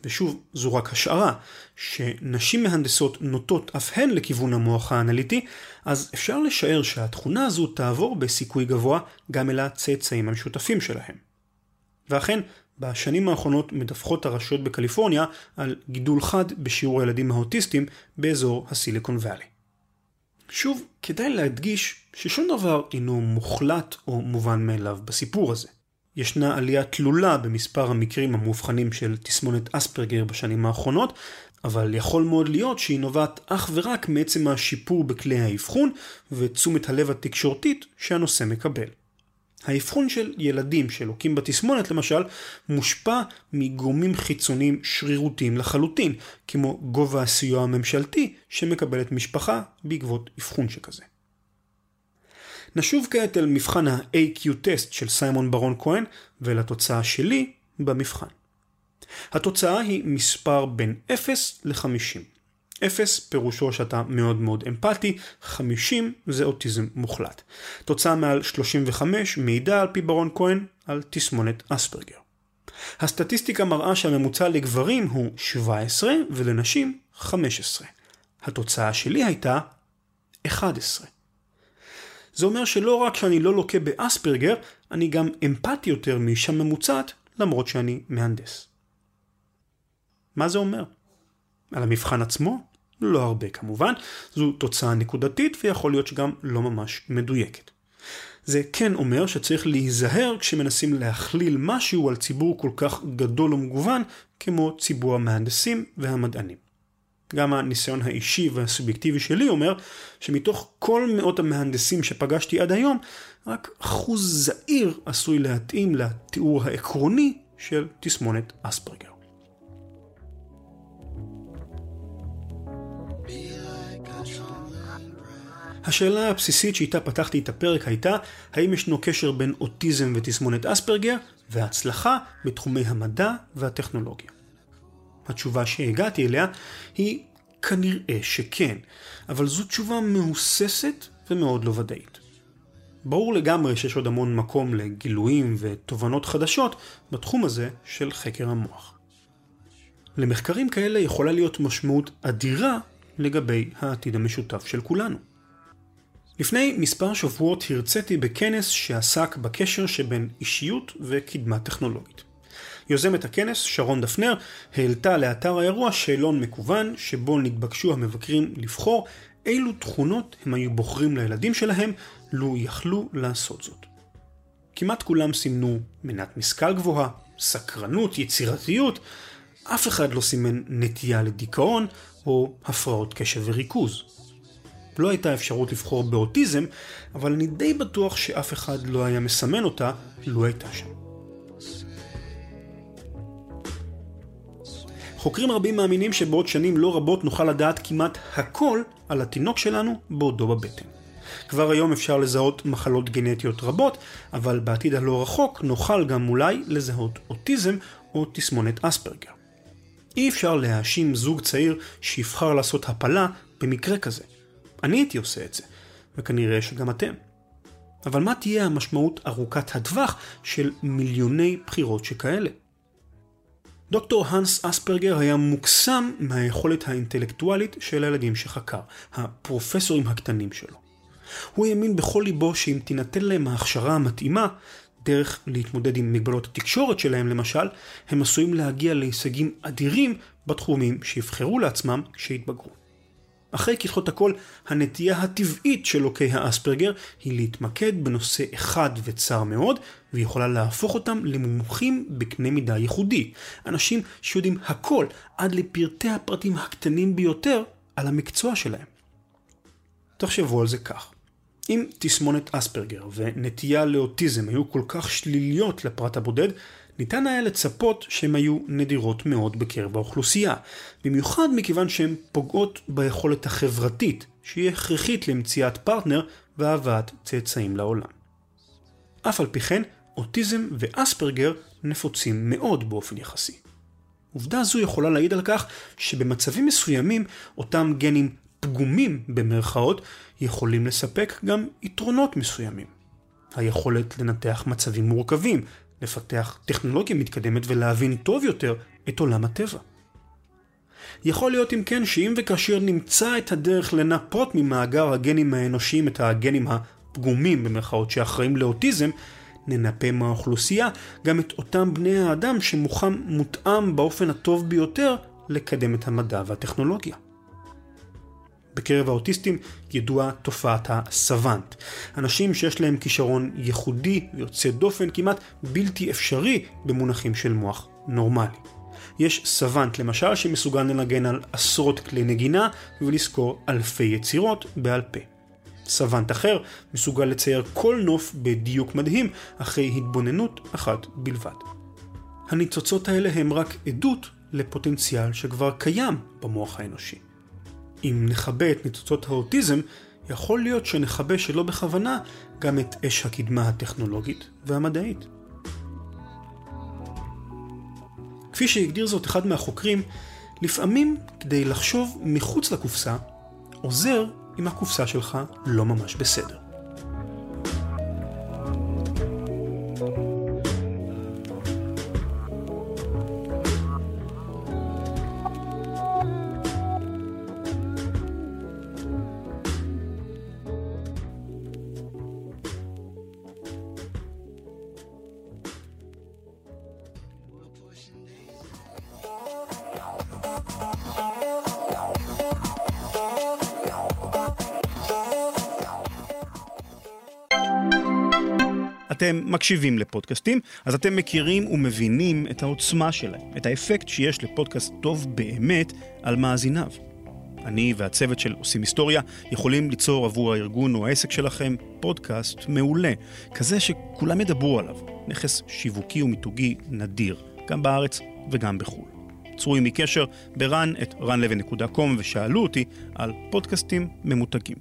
ושוב, זו רק השערה, שנשים מהנדסות נוטות אף הן לכיוון המוח האנליטי, אז אפשר לשער שהתכונה הזו תעבור בסיכוי גבוה גם אל הצאצאים המשותפים שלהם. ואכן, בשנים האחרונות מדווחות הרשויות בקליפורניה על גידול חד בשיעור הילדים האוטיסטים באזור הסיליקון ואלי. שוב, כדאי להדגיש ששום דבר אינו מוחלט או מובן מאליו בסיפור הזה. ישנה עלייה תלולה במספר המקרים המאובחנים של תסמונת אספרגר בשנים האחרונות, אבל יכול מאוד להיות שהיא נובעת אך ורק מעצם השיפור בכלי האבחון ותשומת הלב התקשורתית שהנושא מקבל. האבחון של ילדים שלוקים בתסמונת למשל מושפע מגורמים חיצוניים שרירותיים לחלוטין, כמו גובה הסיוע הממשלתי שמקבלת משפחה בעקבות אבחון שכזה. נשוב כעת אל מבחן ה-איי קיו טסט של סיימון ברון כהן ולתוצאה שלי במבחן. התוצאה היא מספר בין אפס ל-חמישים. אפס פירושו שאתה מאוד מאוד אמפתי, חמישים זה אוטיזם מוחלט. תוצאה מעל שלושים וחמש מעידה על פי ברון כהן על תסמונת אספרגר. הסטטיסטיקה מראה שהממוצע לגברים הוא שבע עשרה ולנשים חמש עשרה. התוצאה שלי הייתה אחת עשרה. זה אומר שלא רק שאני לא לוקה באספרגר, אני גם אמפתי יותר מאישה ממוצעת, למרות שאני מהנדס. מה זה אומר? על המבחן עצמו? לא הרבה כמובן, זו תוצאה נקודתית ויכול להיות שגם לא ממש מדויקת. זה כן אומר שצריך להיזהר כשמנסים להכליל משהו על ציבור כל כך גדול ומגוון כמו ציבור המהנדסים והמדענים. גם הניסיון האישי והסובייקטיבי שלי אומר שמתוך כל מאות המהנדסים שפגשתי עד היום, רק אחוז זעיר עשוי להתאים לתיאור העקרוני של תסמונת אספרגר. השאלה הבסיסית שאיתה פתחתי את הפרק הייתה, האם ישנו קשר בין אוטיזם ותסמונת אספרגר וההצלחה בתחומי המדע והטכנולוגיה? התשובה שהגעתי אליה היא כנראה שכן, אבל זו תשובה מהוססת ומאוד לא ודאית. ברור לגמרי שיש עוד המון מקום לגילויים ותובנות חדשות בתחום הזה של חקר המוח. למחקרים כאלה יכולה להיות משמעות אדירה לגבי העתיד המשותף של כולנו. לפני מספר שבועות הרציתי בכנס שעסק בקשר שבין אישיות וקדמה טכנולוגית. יוזמת הכנס, שרון דפנר, העלתה לאתר האירוע שאלון מקוון שבו נתבקשו המבקרים לבחור אילו תכונות הם היו בוחרים לילדים שלהם לו יכלו לעשות זאת. כמעט כולם סימנו מנת משכל גבוהה, סקרנות, יצירתיות, אף אחד לא סימן נטייה לדיכאון או הפרעות קשב וריכוז. לא הייתה אפשרות לבחור באוטיזם, אבל אני די בטוח שאף אחד לא היה מסמן אותה לו הייתה שם. חוקרים רבים מאמינים שבעוד שנים לא רבות נוכל לדעת כמעט הכל על התינוק שלנו בעודו בבטן. כבר היום אפשר לזהות מחלות גנטיות רבות, אבל בעתיד הלא רחוק נוכל גם אולי לזהות אוטיזם או תסמונת אספרגר. אי אפשר להאשים זוג צעיר שיבחר לעשות הפלה במקרה כזה. אני הייתי עושה את זה, וכנראה שגם אתם. אבל מה תהיה המשמעות ארוכת הטווח של מיליוני בחירות שכאלה? דוקטור הנס אספרגר היה מוקסם מהיכולת האינטלקטואלית של הילדים שחקר, הפרופסורים הקטנים שלו. הוא האמין בכל ליבו שאם תינתן להם ההכשרה המתאימה, דרך להתמודד עם מגבלות התקשורת שלהם למשל, הם עשויים להגיע להישגים אדירים בתחומים שיבחרו לעצמם כשיתבגרו. אחרי כתחות הכל, הנטייה הטבעית של לוקי האספרגר היא להתמקד בנושא אחד וצר מאוד, ויכולה להפוך אותם למומחים בקנה מידה ייחודי. אנשים שיודעים הכל עד לפרטי הפרטים הקטנים ביותר על המקצוע שלהם. תחשבו על זה כך. אם תסמונת אספרגר ונטייה לאוטיזם היו כל כך שליליות לפרט הבודד, ניתן היה לצפות שהן היו נדירות מאוד בקרב האוכלוסייה, במיוחד מכיוון שהן פוגעות ביכולת החברתית, שהיא הכרחית למציאת פרטנר והבאת צאצאים לעולם. אף על פי כן, אוטיזם ואספרגר נפוצים מאוד באופן יחסי. עובדה זו יכולה להעיד על כך שבמצבים מסוימים אותם גנים פגומים במרכאות יכולים לספק גם יתרונות מסוימים. היכולת לנתח מצבים מורכבים, לפתח טכנולוגיה מתקדמת ולהבין טוב יותר את עולם הטבע. יכול להיות אם כן שאם וכאשר נמצא את הדרך לנפות ממאגר הגנים האנושיים את הגנים הפגומים במרכאות שאחראים לאוטיזם, ננפה מהאוכלוסייה גם את אותם בני האדם שמוחם מותאם באופן הטוב ביותר לקדם את המדע והטכנולוגיה. בקרב האוטיסטים ידועה תופעת הסוונט. אנשים שיש להם כישרון ייחודי ויוצא דופן כמעט בלתי אפשרי במונחים של מוח נורמלי. יש סוונט למשל שמסוגל לנגן על עשרות כלי נגינה ולזכור אלפי יצירות בעל פה. סוונט אחר מסוגל לצייר כל נוף בדיוק מדהים אחרי התבוננות אחת בלבד. הניצוצות האלה הם רק עדות לפוטנציאל שכבר קיים במוח האנושי. אם נחבא את ניצוצות האוטיזם, יכול להיות שנחבא שלא בכוונה גם את אש הקדמה הטכנולוגית והמדעית. כפי שהגדיר זאת אחד מהחוקרים, לפעמים כדי לחשוב מחוץ לקופסה, עוזר אם הקופסה שלך לא ממש בסדר. אתם מקשיבים לפודקאסטים, אז אתם מכירים ומבינים את העוצמה שלהם, את האפקט שיש לפודקאסט טוב באמת על מאזיניו. אני והצוות של עושים היסטוריה יכולים ליצור עבור הארגון או העסק שלכם פודקאסט מעולה, כזה שכולם ידברו עליו, נכס שיווקי ומיתוגי נדיר, גם בארץ וגם בחו"ל. צרו עמי קשר ברן את רן לוי נקודה קום ושאלו אותי על פודקאסטים ממותגים.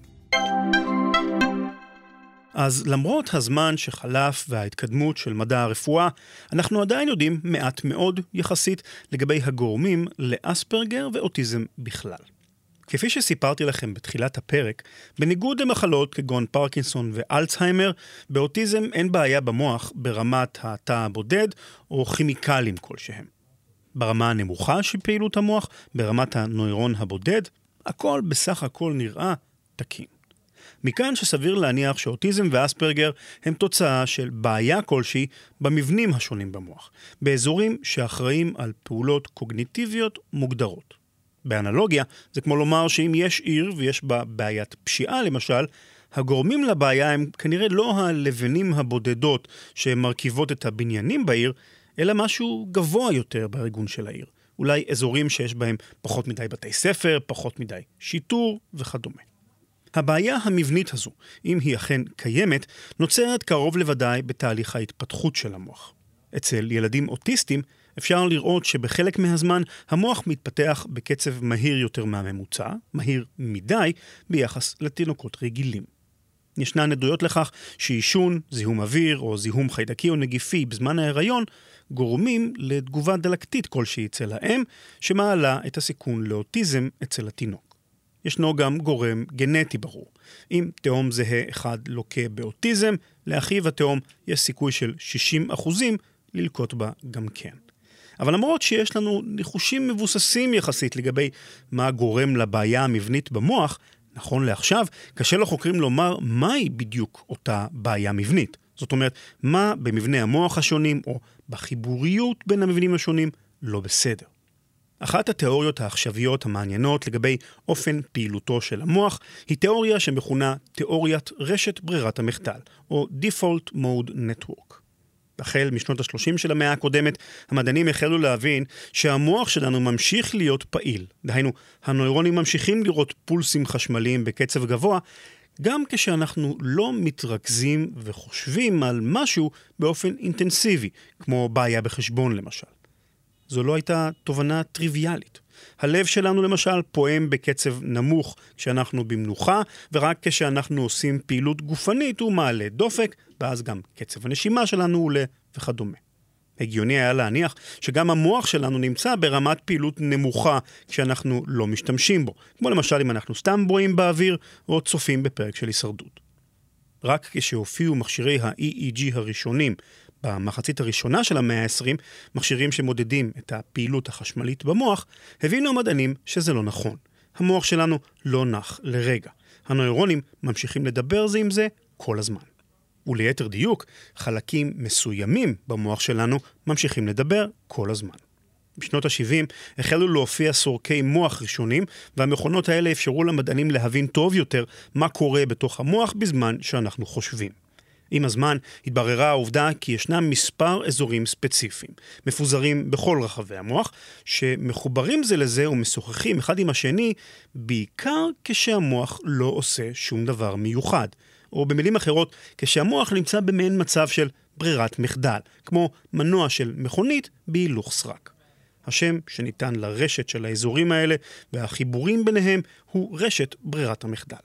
אז למרות הזמן שחלף וההתקדמות של מדע הרפואה, אנחנו עדיין יודעים מעט מאוד יחסית לגבי הגורמים לאספרגר ואוטיזם בכלל. כפי שסיפרתי לכם בתחילת הפרק, בניגוד למחלות כגון פרקינסון ואלצהיימר, באוטיזם אין בעיה במוח ברמת התא הבודד או כימיקלים כלשהם. ברמה הנמוכה של פעילות המוח, ברמת הנוירון הבודד, הכל בסך הכל נראה תקין. מכאן שסביר להניח שאוטיזם ואספרגר הם תוצאה של בעיה כלשהי במבנים השונים במוח, באזורים שאחראים על פעולות קוגניטיביות מוגדרות. באנלוגיה, זה כמו לומר שאם יש עיר ויש בה בעיית פשיעה למשל, הגורמים לבעיה הם כנראה לא הלבנים הבודדות שמרכיבות את הבניינים בעיר, אלא משהו גבוה יותר בארגון של העיר. אולי אזורים שיש בהם פחות מדי בתי ספר, פחות מדי שיטור וכדומה. הבעיה המבנית הזו, אם היא אכן קיימת, נוצרת קרוב לוודאי בתהליך ההתפתחות של המוח. אצל ילדים אוטיסטים אפשר לראות שבחלק מהזמן המוח מתפתח בקצב מהיר יותר מהממוצע, מהיר מדי ביחס לתינוקות רגילים. ישנן עדויות לכך שעישון, זיהום אוויר או זיהום חיידקי או נגיפי בזמן ההיריון גורמים לתגובה דלקתית כלשהי אצל האם, שמעלה את הסיכון לאוטיזם אצל התינוק. ישנו גם גורם גנטי ברור. אם תאום זהה אחד לוקה באוטיזם, לאחיו התאום יש סיכוי של שישים אחוזים ללקות בה גם כן. אבל למרות שיש לנו ניחושים מבוססים יחסית לגבי מה גורם לבעיה המבנית במוח, נכון לעכשיו, קשה לחוקרים לומר מהי בדיוק אותה בעיה מבנית. זאת אומרת, מה במבנה המוח השונים או בחיבוריות בין המבנים השונים לא בסדר. אחת התיאוריות העכשוויות המעניינות לגבי אופן פעילותו של המוח היא תיאוריה שמכונה תיאוריית רשת ברירת המחדל, או Default Mode Network. החל משנות ה-שלושים של המאה הקודמת, המדענים החלו להבין שהמוח שלנו ממשיך להיות פעיל. דהיינו, הנוירונים ממשיכים לראות פולסים חשמליים בקצב גבוה, גם כשאנחנו לא מתרכזים וחושבים על משהו באופן אינטנסיבי, כמו בעיה בחשבון למשל. זו לא הייתה תובנה טריוויאלית. הלב שלנו למשל פועם בקצב נמוך כשאנחנו במנוחה, ורק כשאנחנו עושים פעילות גופנית הוא מעלה דופק, ואז גם קצב הנשימה שלנו עולה וכדומה. הגיוני היה להניח שגם המוח שלנו נמצא ברמת פעילות נמוכה כשאנחנו לא משתמשים בו, כמו למשל אם אנחנו סתם בואים באוויר או צופים בפרק של הישרדות. רק כשהופיעו מכשירי ה-E E G הראשונים במחצית הראשונה של המאה ה-עשרים, מכשירים שמודדים את הפעילות החשמלית במוח, הבינו המדענים שזה לא נכון. המוח שלנו לא נח לרגע. הנוירונים ממשיכים לדבר זה עם זה כל הזמן. וליתר דיוק, חלקים מסוימים במוח שלנו ממשיכים לדבר כל הזמן. בשנות ה-שבעים החלו להופיע סורקי מוח ראשונים, והמכונות האלה אפשרו למדענים להבין טוב יותר מה קורה בתוך המוח בזמן שאנחנו חושבים. עם הזמן התבררה העובדה כי ישנם מספר אזורים ספציפיים, מפוזרים בכל רחבי המוח, שמחוברים זה לזה ומשוחחים אחד עם השני, בעיקר כשהמוח לא עושה שום דבר מיוחד. או במילים אחרות, כשהמוח נמצא במעין מצב של ברירת מחדל, כמו מנוע של מכונית בהילוך סרק. השם שניתן לרשת של האזורים האלה והחיבורים ביניהם הוא רשת ברירת המחדל.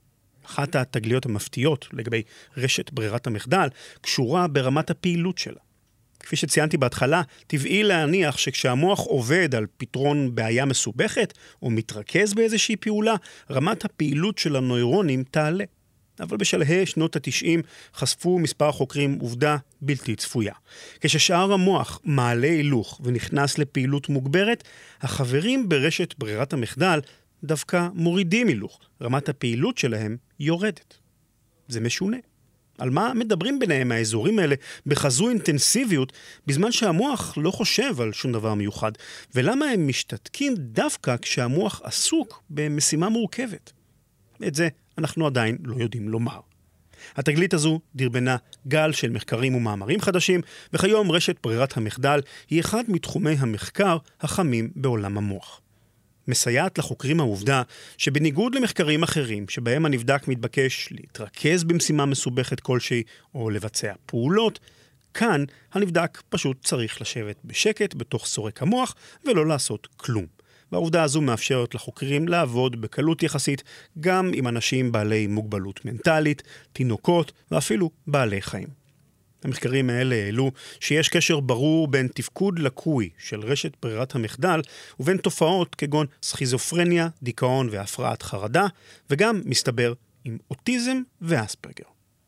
אחת התגליות המפתיעות לגבי רשת ברירת המחדל קשורה ברמת הפעילות שלה. כפי שציינתי בהתחלה, טבעי להניח שכשהמוח עובד על פתרון בעיה מסובכת או מתרכז באיזושהי פעולה, רמת הפעילות של הנוירונים תעלה. אבל בשלהי שנות ה-תשעים חשפו מספר חוקרים עובדה בלתי צפויה. כששאר המוח מעלה הילוך ונכנס לפעילות מוגברת, החברים ברשת ברירת המחדל דווקא מורידים הילוך. רמת הפעילות שלהם יורדת. זה משונה. על מה מדברים ביניהם האזורים האלה בכזו אינטנסיביות, בזמן שהמוח לא חושב על שום דבר מיוחד? ולמה הם משתתקים דווקא כשהמוח עסוק במשימה מורכבת? את זה אנחנו עדיין לא יודעים לומר. התגלית הזו דרבנה גל של מחקרים ומאמרים חדשים, וכיום רשת ברירת המחדל היא אחד מתחומי המחקר החמים בעולם המוח. מסייעת לחוקרים העובדה שבניגוד למחקרים אחרים שבהם הנבדק מתבקש להתרכז במשימה מסובכת כלשהי או לבצע פעולות, כאן הנבדק פשוט צריך לשבת בשקט בתוך סורק המוח ולא לעשות כלום. והעובדה הזו מאפשרת לחוקרים לעבוד בקלות יחסית גם עם אנשים בעלי מוגבלות מנטלית, תינוקות ואפילו בעלי חיים. המחקרים האלה העלו שיש קשר ברור בין תפקוד לקוי של רשת ברירת המחדל ובין תופעות כגון סכיזופרניה, דיכאון והפרעת חרדה, וגם מסתבר עם אוטיזם ואספרגר.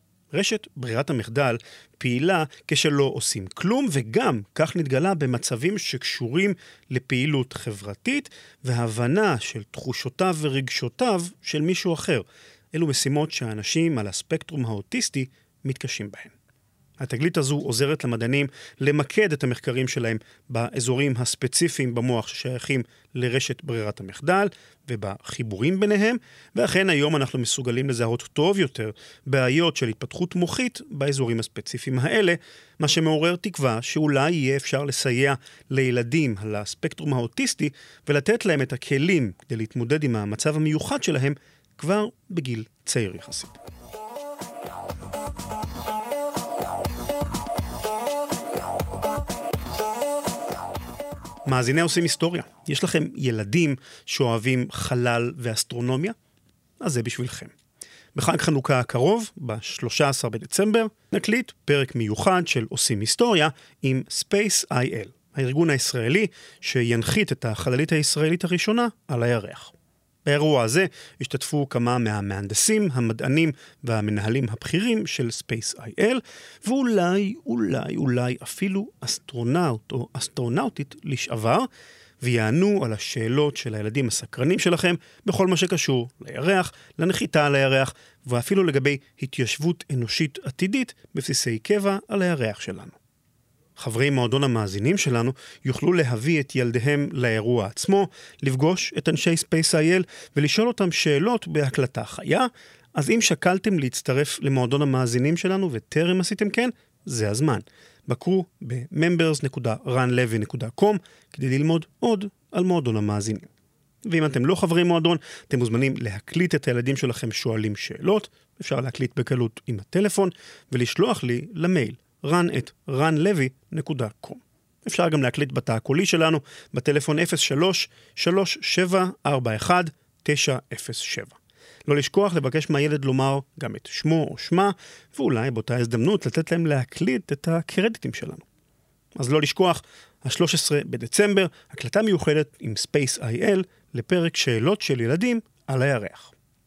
רשת ברירת המחדל פעילה כשלא עושים כלום, וגם כך נתגלה במצבים שקשורים לפעילות חברתית והבנה של תחושותיו ורגשותיו של מישהו אחר. אלו משימות שהאנשים על הספקטרום האוטיסטי מתקשים בהן. התגלית הזו עוזרת למדענים למקד את המחקרים שלהם באזורים הספציפיים במוח ששייכים לרשת ברירת המחדל ובחיבורים ביניהם, ואכן היום אנחנו מסוגלים לזהות טוב יותר בעיות של התפתחות מוחית באזורים הספציפיים האלה, מה שמעורר תקווה שאולי יהיה אפשר לסייע לילדים על הספקטרום האוטיסטי ולתת להם את הכלים כדי להתמודד עם המצב המיוחד שלהם כבר בגיל צעיר יחסית. מאזיני עושים היסטוריה. יש לכם ילדים שאוהבים חלל ואסטרונומיה? אז זה בשבילכם. בחג חנוכה הקרוב, ב-שלושה עשר בדצמבר, נקליט פרק מיוחד של עושים היסטוריה עם Space איי אל, הארגון הישראלי שינחית את החללית הישראלית הראשונה על הירח. באירוע הזה השתתפו כמה מהמהנדסים, המדענים והמנהלים הבכירים של Space איי אל, ואולי, אולי, אולי אפילו אסטרונאוט או אסטרונאוטית לשעבר, ויענו על השאלות של הילדים הסקרנים שלכם בכל מה שקשור לירח, לנחיתה על הירח, ואפילו לגבי התיישבות אנושית עתידית בבסיסי קבע על הירח שלנו. חברי מועדון המאזינים שלנו יוכלו להביא את ילדיהם לאירוע עצמו, לפגוש את אנשי Space איי אל ולשאול אותם שאלות בהקלטה חיה. אז אם שקלתם להצטרף למועדון המאזינים שלנו וטרם עשיתם כן, זה הזמן. בקרו ב-members דוט רן לוי דוט קום כדי ללמוד עוד על מועדון המאזינים. ואם אתם לא חברי מועדון, אתם מוזמנים להקליט את הילדים שלכם שואלים שאלות. אפשר להקליט בקלות עם הטלפון ולשלוח לי למייל רן את רן לוי דוט קום. אפשר גם להקליט בתא הקולי שלנו בטלפון אפס שלוש שלוש שבע ארבע אחת תשע אפס שבע. לא לשכוח לבקש מהילד לומר גם את שמו או שמה, ואולי באותה הזדמנות לתת להם להקליט את הקרדיטים שלנו. אז לא לשכוח, ה-שלושה עשר בדצמבר, הקלטה מיוחדת עם Space איי אל לפרק שאלות של ילדים על הירח.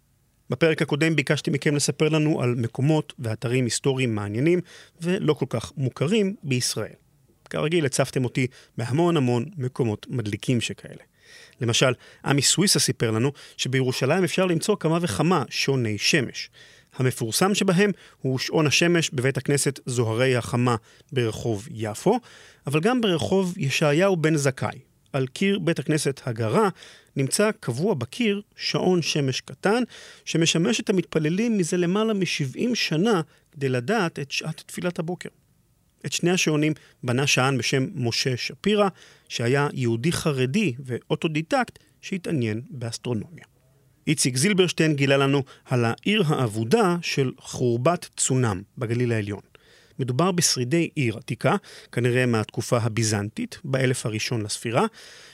בפרק הקודם ביקשתי מכם לספר לנו על מקומות ואתרים היסטוריים מעניינים ולא כל כך מוכרים בישראל. כרגיל הצפתם אותי בהמון המון מקומות מדליקים שכאלה. למשל, עמי סוויסה סיפר לנו שבירושלים אפשר למצוא כמה וכמה שעוני שמש. המפורסם שבהם הוא שעון השמש בבית הכנסת זוהרי החמה ברחוב יפו, אבל גם ברחוב ישעיהו בן זכאי. על קיר בית הכנסת הגרה נמצא קבוע בקיר שעון שמש קטן שמשמש את המתפללים מזה למעלה מ-שבעים שנה כדי לדעת את שעת תפילת הבוקר. את שני השעונים בנה שען בשם משה שפירא, שהיה יהודי חרדי ואוטודידקט שהתעניין באסטרונומיה. איציק זילברשטיין גילה לנו על העיר האבודה של חורבת צונם בגליל העליון. מדובר בשרידי עיר עתיקה, כנראה מהתקופה הביזנטית, באלף הראשון לספירה,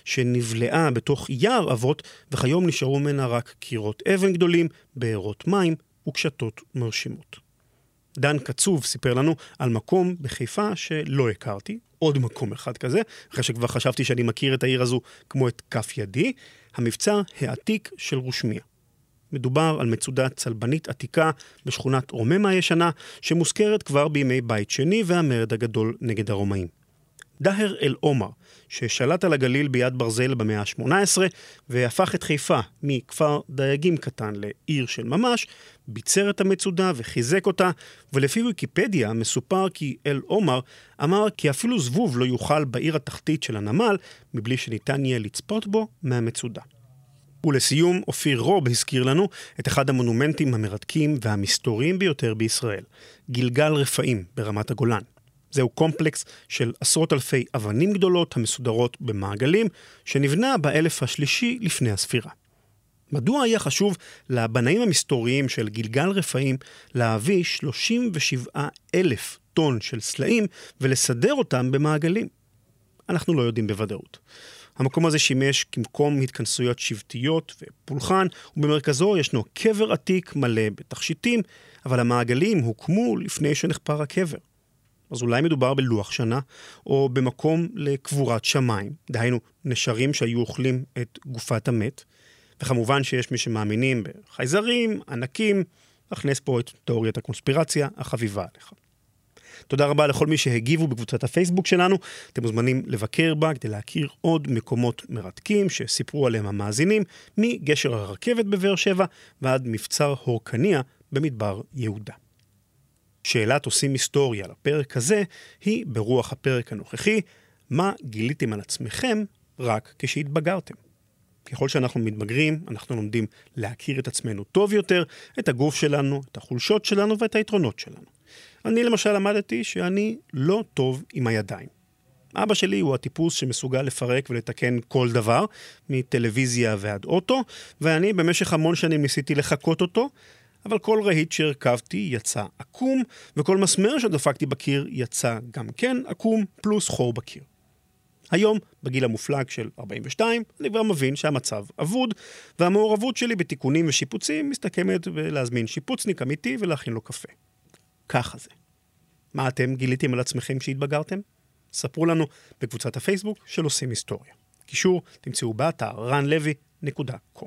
שנבלעה בתוך יער אבות, וכיום נשארו ממנה רק קירות אבן גדולים, בארות מים וקשתות מרשימות. דן קצוב סיפר לנו על מקום בחיפה שלא הכרתי, עוד מקום אחד כזה, אחרי שכבר חשבתי שאני מכיר את העיר הזו כמו את כף ידי, המבצר העתיק של רושמיה. מדובר על מצודת צלבנית עתיקה בשכונת רוממה הישנה, שמוזכרת כבר בימי בית שני והמרד הגדול נגד הרומאים. דהר אל עומר, ששלט על הגליל ביד ברזל במאה ה-שמונה עשרה, והפך את חיפה מכפר דייגים קטן לעיר של ממש, ביצר את המצודה וחיזק אותה, ולפי ויקיפדיה מסופר כי אל עומר אמר כי אפילו זבוב לא יוכל בעיר התחתית של הנמל, מבלי שניתן יהיה לצפות בו מהמצודה. ולסיום, אופיר רוב הזכיר לנו את אחד המונומנטים המרתקים והמסתוריים ביותר בישראל, גלגל רפאים ברמת הגולן. זהו קומפלקס של עשרות אלפי אבנים גדולות המסודרות במעגלים, שנבנה באלף השלישי לפני הספירה. מדוע היה חשוב לבנאים המסתוריים של גלגל רפאים להביא שלושים ושבעה אלף טון של סלעים ולסדר אותם במעגלים? אנחנו לא יודעים בוודאות. המקום הזה שימש כמקום התכנסויות שבטיות ופולחן, ובמרכזו ישנו קבר עתיק מלא בתכשיטים, אבל המעגלים הוקמו לפני שנחפר הקבר. אז אולי מדובר בלוח שנה, או במקום לקבורת שמיים, דהיינו נשרים שהיו אוכלים את גופת המת, וכמובן שיש מי שמאמינים בחייזרים, ענקים, נכנס פה את תיאוריית הקונספירציה החביבה עליך. תודה רבה לכל מי שהגיבו בקבוצת הפייסבוק שלנו, אתם מוזמנים לבקר בה כדי להכיר עוד מקומות מרתקים שסיפרו עליהם המאזינים, מגשר הרכבת בבאר שבע ועד מבצר הורקניה במדבר יהודה. שאלת עושים היסטוריה לפרק הזה היא ברוח הפרק הנוכחי, מה גיליתם על עצמכם רק כשהתבגרתם. ככל שאנחנו מתבגרים, אנחנו לומדים להכיר את עצמנו טוב יותר, את הגוף שלנו, את החולשות שלנו ואת היתרונות שלנו. אני למשל למדתי שאני לא טוב עם הידיים. אבא שלי הוא הטיפוס שמסוגל לפרק ולתקן כל דבר, מטלוויזיה ועד אוטו, ואני במשך המון שנים ניסיתי לחכות אותו, אבל כל רהיט שהרכבתי יצא עקום, וכל מסמר שדפקתי בקיר יצא גם כן עקום, פלוס חור בקיר. היום, בגיל המופלג של ארבעים ושתיים, אני כבר מבין שהמצב אבוד, והמעורבות שלי בתיקונים ושיפוצים מסתכמת בלהזמין שיפוצניק אמיתי ולהכין לו קפה. ככה זה. מה אתם גיליתם על עצמכם שהתבגרתם? ספרו לנו בקבוצת הפייסבוק של עושים היסטוריה. קישור תמצאו באתר רן לוי נקודה קום.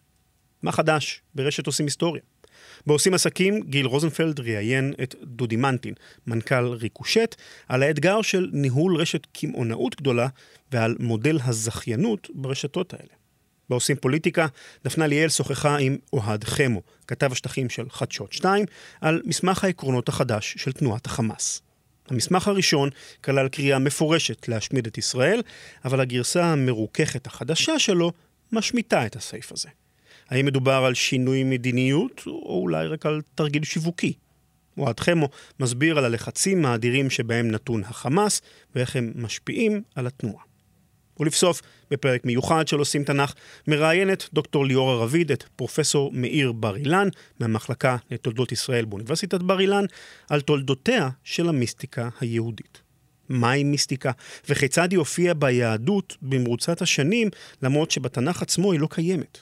מה חדש ברשת עושים היסטוריה? בעושים עסקים, גיל רוזנפלד ראיין את דודי מנטין, מנכ"ל ריקושט, על האתגר של ניהול רשת קמעונאות גדולה ועל מודל הזכיינות ברשתות האלה. בעושים פוליטיקה, דפנה ליאל שוחחה עם אוהד חמו, כתב השטחים של חדשות שתיים, על מסמך העקרונות החדש של תנועת החמאס. המסמך הראשון כלל קריאה מפורשת להשמיד את ישראל, אבל הגרסה המרוככת החדשה שלו משמיטה את הסעיף הזה. האם מדובר על שינוי מדיניות, או אולי רק על תרגיל שיווקי? אוהד חמו מסביר על הלחצים האדירים שבהם נתון החמאס, ואיך הם משפיעים על התנועה. ולבסוף, בפרק מיוחד של עושים תנ"ך, מראיינת דוקטור ליאורה רביד את פרופסור מאיר בר אילן, מהמחלקה לתולדות ישראל באוניברסיטת בר אילן, על תולדותיה של המיסטיקה היהודית. מהי מיסטיקה, וכיצד היא הופיעה ביהדות במרוצת השנים, למרות שבתנ"ך עצמו היא לא קיימת.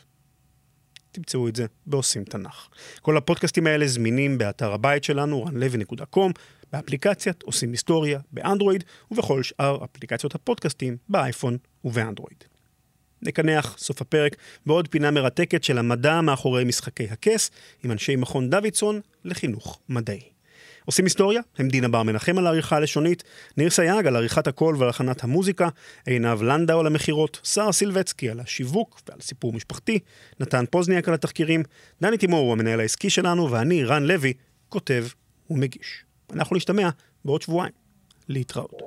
תמצאו את זה בעושים תנ"ך. כל הפודקאסטים האלה זמינים באתר הבית שלנו, רן לוי נקודה קום, באפליקציית עושים היסטוריה, באנדרואיד, ובכל שאר אפליקציות הפודקאסטים, באייפון ובאנדרואיד. נקנח סוף הפרק בעוד פינה מרתקת של המדע מאחורי משחקי הכס, עם אנשי מכון דוידסון לחינוך מדעי. עושים היסטוריה, הם דינה בר מנחם על העריכה הלשונית, ניר סייג על עריכת הקול ועל הכנת המוזיקה, עינב לנדאו על המחירות, שרה סילבצקי על השיווק ועל סיפור משפחתי, נתן פוזניאק על התחקירים, דני תימור הוא המנהל העסקי שלנו, ואני, רן לוי, כותב ומגיש. אנחנו נשתמע בעוד שבועיים. להתראות.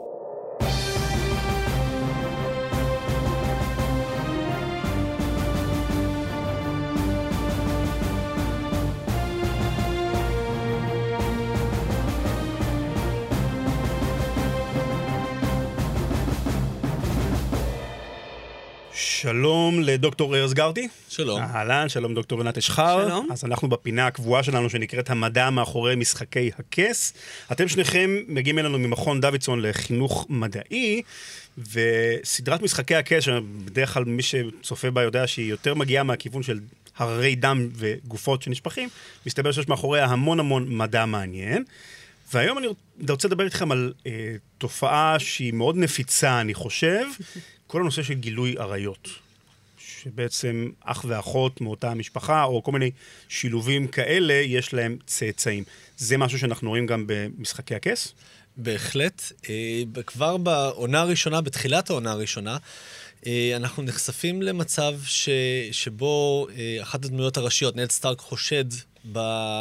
שלום לדוקטור ארז גרטי. שלום. אהלן, שלום דוקטור עינת אשחר. שלום. אז אנחנו בפינה הקבועה שלנו שנקראת המדע מאחורי משחקי הכס. אתם שניכם מגיעים אלינו ממכון דוידסון לחינוך מדעי, וסדרת משחקי הכס, בדרך כלל מי שצופה בה יודע שהיא יותר מגיעה מהכיוון של הררי דם וגופות שנשפכים, מסתבר שיש מאחוריה המון המון מדע מעניין. והיום אני רוצה לדבר איתכם על אה, תופעה שהיא מאוד נפיצה, אני חושב, כל הנושא של גילוי עריות, שבעצם אח ואחות מאותה המשפחה, או כל מיני שילובים כאלה, יש להם צאצאים. זה משהו שאנחנו רואים גם במשחקי הכס? בהחלט. כבר בעונה הראשונה, בתחילת העונה הראשונה, אנחנו נחשפים למצב ש... שבו אחת הדמויות הראשיות, נד סטארק, חושד ב...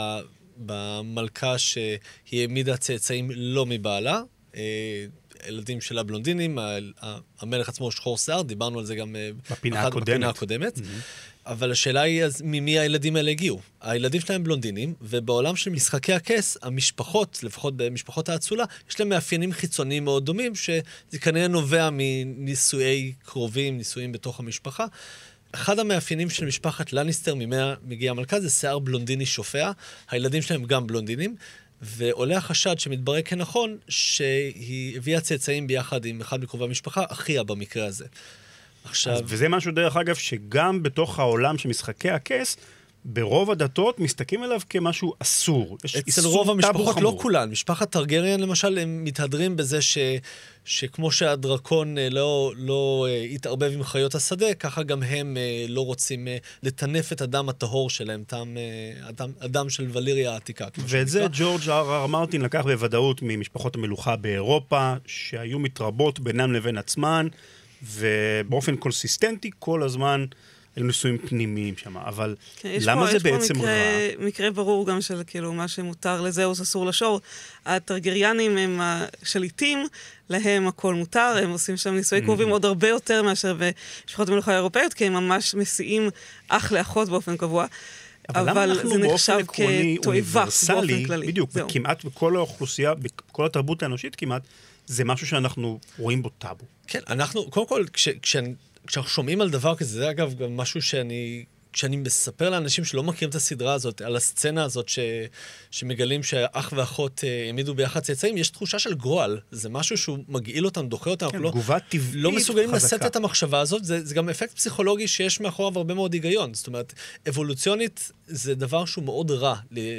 במלכה שהיא העמידה צאצאים לא מבעלה, ילדים שלה בלונדינים, המלך עצמו שחור שיער, דיברנו על זה גם בפינה הקודמת. בפינה הקודמת. Mm-hmm. אבל השאלה היא, אז ממי הילדים האלה הגיעו? הילדים שלהם בלונדינים, ובעולם של משחקי הכס, המשפחות, לפחות במשפחות האצולה, יש להם מאפיינים חיצוניים מאוד דומים, שזה כנראה נובע מנישואי קרובים, נישואים בתוך המשפחה. אחד המאפיינים של משפחת לניסטר, ממאה מגיע המלכה, זה שיער בלונדיני שופע, הילדים שלהם גם בלונדינים, ועולה החשד שמתברר כנכון שהיא הביאה צאצאים ביחד עם אחד מקרובי המשפחה, אחיה במקרה הזה. עכשיו... אז, וזה משהו דרך אגב שגם בתוך העולם של משחקי הכס, ברוב הדתות מסתכלים עליו כמשהו אסור. אצל רוב המשפחות, לא כולן. משפחת טרגריאן למשל, הם מתהדרים בזה ש... שכמו שהדרקון לא, לא התערבב עם חיות השדה, ככה גם הם לא רוצים לטנף את הדם הטהור שלהם, תם, הדם, הדם של וליריה העתיקה. ואת זה ג'ורג' אר אר מרטין לקח בוודאות ממשפחות המלוכה באירופה, שהיו מתרבות בינם לבין עצמן, ובאופן קונסיסטנטי כל הזמן היו ניסויים פנימיים שם, אבל כן, למה פה, זה בעצם מקרה, רע? מקרה ברור גם של כאילו, מה שמותר לזהוס אסור לשור. הטרגריאנים הם השליטים, להם הכל מותר, הם עושים שם ניסויי קרובים עוד הרבה יותר מאשר במשפחות המלוכה האירופאיות, כי הם ממש מסיעים אח לאחות באופן קבוע. אבל, אבל זה נחשב כתועבה באופן כללי. בדיוק, זהו. כמעט בכל האוכלוסייה, בכל התרבות האנושית כמעט, זה משהו שאנחנו רואים בו טאבו. כן, אנחנו, קודם כל, כש, כשאני... כשאנחנו שומעים על דבר כזה, זה אגב גם משהו שאני, כשאני מספר לאנשים שלא מכירים את הסדרה הזאת, על הסצנה הזאת ש, שמגלים שאח ואחות העמידו ביחד צאצאים, יש תחושה של גועל. זה משהו שהוא מגעיל אותם, דוחה אותם. כן, לא, תגובה טבעית לא מסוגלים חזקה. לשאת את המחשבה הזאת. זה, זה גם אפקט פסיכולוגי שיש מאחוריו הרבה מאוד היגיון. זאת אומרת, אבולוציונית זה דבר שהוא מאוד רע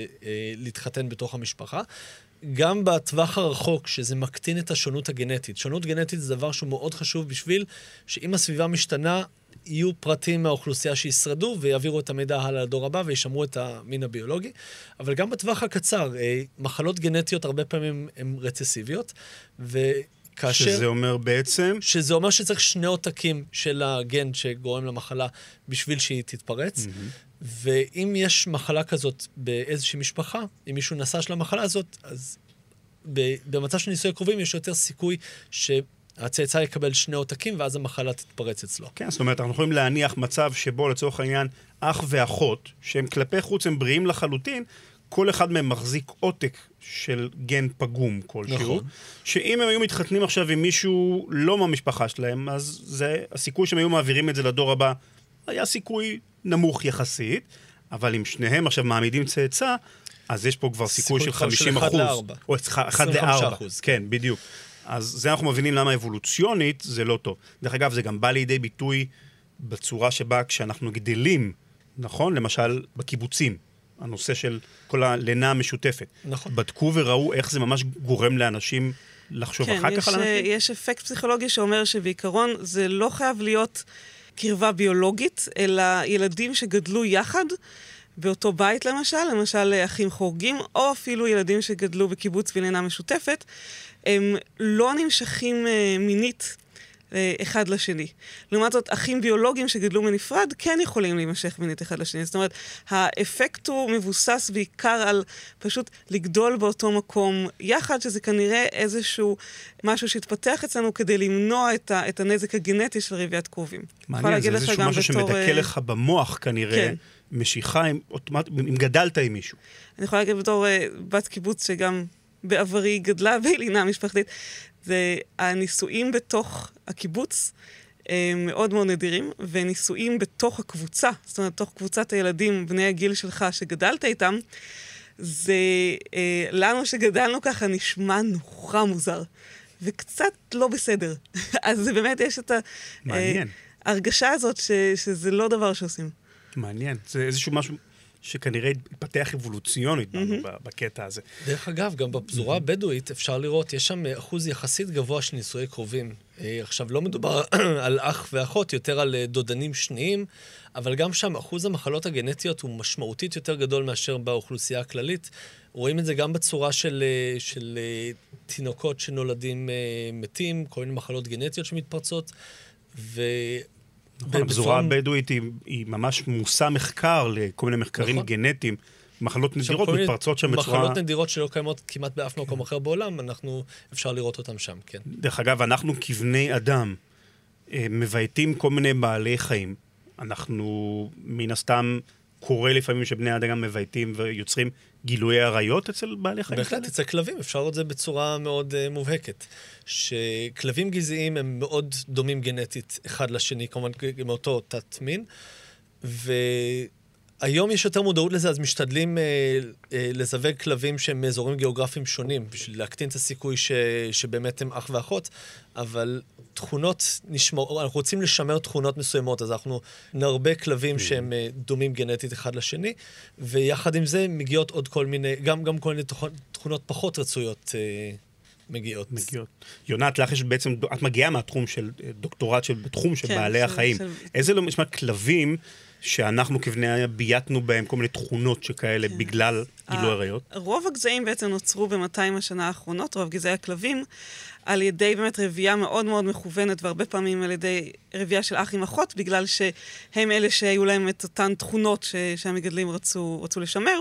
להתחתן בתוך המשפחה. גם בטווח הרחוק, שזה מקטין את השונות הגנטית. שונות גנטית זה דבר שהוא מאוד חשוב בשביל שאם הסביבה משתנה, יהיו פרטים מהאוכלוסייה שישרדו ויעבירו את המידע הלאה לדור הבא וישמרו את המין הביולוגי. אבל גם בטווח הקצר, מחלות גנטיות הרבה פעמים הן רצסיביות, וכאשר... שזה אומר בעצם? שזה אומר שצריך שני עותקים של הגן שגורם למחלה בשביל שהיא תתפרץ. Mm-hmm. ואם יש מחלה כזאת באיזושהי משפחה, אם מישהו נסע של המחלה הזאת, אז במצב של ניסוי קרובים יש יותר סיכוי שהצאצא יקבל שני עותקים, ואז המחלה תתפרץ אצלו. כן, זאת אומרת, אנחנו יכולים להניח מצב שבו לצורך העניין אח ואחות, שהם כלפי חוץ הם בריאים לחלוטין, כל אחד מהם מחזיק עותק של גן פגום כלשהו, נכון. שאם הם היו מתחתנים עכשיו עם מישהו לא מהמשפחה שלהם, אז זה הסיכוי שהם היו מעבירים את זה לדור הבא, היה סיכוי נמוך יחסית, אבל אם שניהם עכשיו מעמידים צאצא, אז יש פה כבר סיכוי של חמישים אחוז. או אחד לארבע. כן, בדיוק. אז זה אנחנו מבינים למה אבולוציונית זה לא טוב. דרך אגב, זה גם בא לידי ביטוי בצורה שבה כשאנחנו גדלים, נכון? למשל, בקיבוצים, הנושא של כל הלינה המשותפת. נכון. בדקו וראו איך זה ממש גורם לאנשים לחשוב כן, אחר יש, כך על אנשים? יש אפקט פסיכולוגי שאומר שבעיקרון זה לא חייב להיות קרבה ביולוגית, אלא ילדים שגדלו יחד, באותו בית למשל, למשל אחים חורגים, או אפילו ילדים שגדלו בקיבוץ ולינה משותפת, הם לא נמשכים מינית אחד לשני. לעומת זאת, אחים ביולוגיים שגדלו מנפרד כן יכולים להימשך מינית אחד לשני. זאת אומרת, האפקט הוא מבוסס בעיקר על פשוט לגדול באותו מקום יחד, שזה כנראה איזשהו משהו שהתפתח אצלנו כדי למנוע את, ה, את הנזק הגנטי של רביית קרובים. מעניין, זה איזשהו משהו בתור... שמדכא לך במוח כנראה, כן. משיכה, עם, אם גדלת עם מישהו. אני יכולה להגיד בתור בת קיבוץ שגם בעברי גדלה בלינה משפחתית, זה הניסויים בתוך הקיבוץ מאוד מאוד נדירים, וניסויים בתוך הקבוצה, זאת אומרת, בתוך קבוצת הילדים, בני הגיל שלך שגדלת איתם, זה לנו שגדלנו ככה נשמע נורא מוזר, וקצת לא בסדר. אז זה באמת יש את ההרגשה הזאת ש, שזה לא דבר שעושים. מעניין, זה איזשהו משהו שכנראה התפתח אבולוציונית בקטע הזה. דרך אגב, גם בפזורה הבדואית אפשר לראות, יש שם אחוז יחסית גבוה של נישואי קרובים. עכשיו, לא מדובר על אח ואחות, יותר על דודנים שניים, אבל גם שם אחוז המחלות הגנטיות הוא משמעותית יותר גדול מאשר באוכלוסייה הכללית. רואים את זה גם בצורה של, של תינוקות שנולדים מתים, כל מיני מחלות גנטיות שמתפרצות, ו... הפזורה הבדואית היא ממש מושא מחקר לכל מיני מחקרים גנטיים, מחלות נדירות מתפרצות שם בצורה... מחלות נדירות שלא קיימות כמעט באף מקום אחר בעולם, אנחנו אפשר לראות אותם שם, כן. דרך אגב, אנחנו כבני אדם מבייתים כל מיני בעלי חיים. אנחנו מן הסתם קורא לפעמים שבני אדם מבייתים ויוצרים גילויי עריות אצל בעלי חיים. בהחלט, אצל כלבים אפשר לראות זה בצורה מאוד uh, מובהקת. שכלבים גזעיים הם מאוד דומים גנטית אחד לשני, כמובן מאותו תת מין, והיום יש יותר מודעות לזה, אז משתדלים uh, uh, לזווג כלבים שהם מאזורים גיאוגרפיים שונים, בשביל להקטין את הסיכוי ש... שבאמת הם אח ואחות, אבל תכונות נשמור, אנחנו רוצים לשמר תכונות מסוימות, אז אנחנו נרבה כלבים שהם דומים גנטית אחד לשני, ויחד עם זה מגיעות עוד כל מיני, גם, גם כל מיני תכונות פחות רצויות אה, מגיעות. מגיעות. יונת, לך יש בעצם, את מגיעה מהתחום של דוקטורט של, בתחום של כן, בעלי של, החיים. של... איזה לא משמע כלבים שאנחנו כבני בייתנו בהם כל מיני תכונות שכאלה כן. בגלל גילוי עריות? רוב הגזעים בעצם נוצרו ב-מאתיים השנה האחרונות, רוב גזעי הכלבים, על ידי באמת רבייה מאוד מאוד מכוונת, והרבה פעמים על ידי רבייה של אח עם אחות, בגלל שהם אלה שהיו להם את אותן תכונות ש- שהמגדלים רצו, רצו לשמר.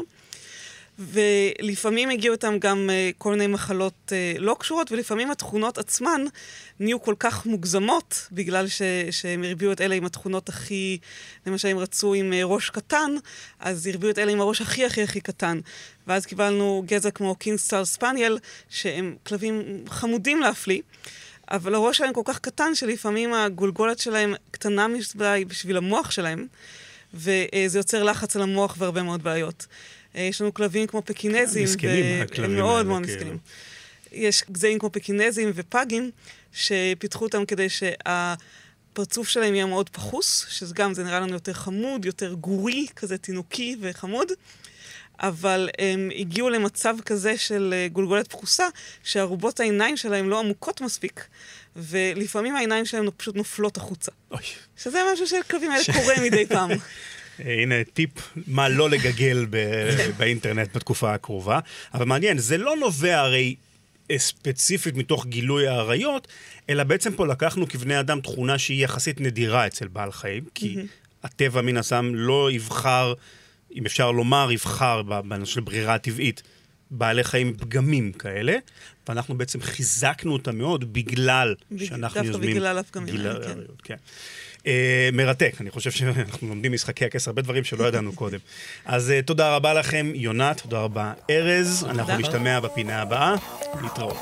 ולפעמים הגיעו אותם גם uh, כל מיני מחלות uh, לא קשורות, ולפעמים התכונות עצמן נהיו כל כך מוגזמות, בגלל ש- שהם הרביעו את אלה עם התכונות הכי, למשל הם רצו עם uh, ראש קטן, אז הרביעו את אלה עם הראש הכי הכי הכי קטן. ואז קיבלנו גזע כמו קינגסטאר ספניאל, שהם כלבים חמודים להפליא, אבל הראש שלהם כל כך קטן, שלפעמים הגולגולת שלהם קטנה משביעי בשביל המוח שלהם, וזה יוצר לחץ על המוח והרבה מאוד בעיות. יש לנו כלבים כמו פקינזים, מסכנים, הכלבים מאוד האלה, מאוד מסכנים. יש גזעים כמו פקינזים ופגים, שפיתחו אותם כדי שהפרצוף שלהם יהיה מאוד פחוס, שגם זה נראה לנו יותר חמוד, יותר גורי, כזה תינוקי וחמוד, אבל הם הגיעו למצב כזה של גולגולת פחוסה, שהרובות העיניים שלהם לא עמוקות מספיק, ולפעמים העיניים שלהם פשוט נופלות החוצה. אוי. שזה משהו שהכלבים האלה קורה מדי פעם. הנה טיפ מה לא לגגל באינטרנט בתקופה הקרובה. אבל מעניין, זה לא נובע הרי ספציפית מתוך גילוי העריות, אלא בעצם פה לקחנו כבני אדם תכונה שהיא יחסית נדירה אצל בעל חיים, כי הטבע מן הסתם לא יבחר, אם אפשר לומר, יבחר בנושא של ברירה טבעית, בעלי חיים פגמים כאלה, ואנחנו בעצם חיזקנו אותם מאוד בגלל שאנחנו יוזמים... דווקא בגלל הפגמים, כן. כן. Uh, מרתק, אני חושב שאנחנו לומדים משחקי הכס, הרבה דברים שלא ידענו קודם. אז uh, תודה רבה לכם, יונת, תודה רבה, ארז, אנחנו נשתמע בפינה הבאה, להתראות.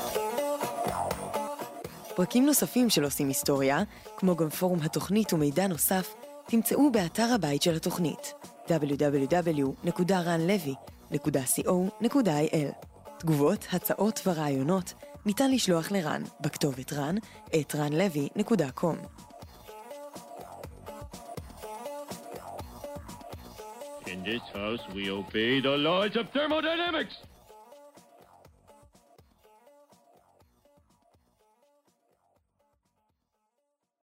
פרקים נוספים של עושים היסטוריה, כמו גם פורום התוכנית ומידע נוסף, תמצאו באתר הבית של התוכנית, דאבליו דאבליו דאבליו נקודה רן לוי נקודה סי או נקודה איי אל. תגובות, הצעות ורעיונות ניתן לשלוח לרן, בכתובת רן, את רן לוי נקודה קום. In this house, we obey the laws of thermodynamics.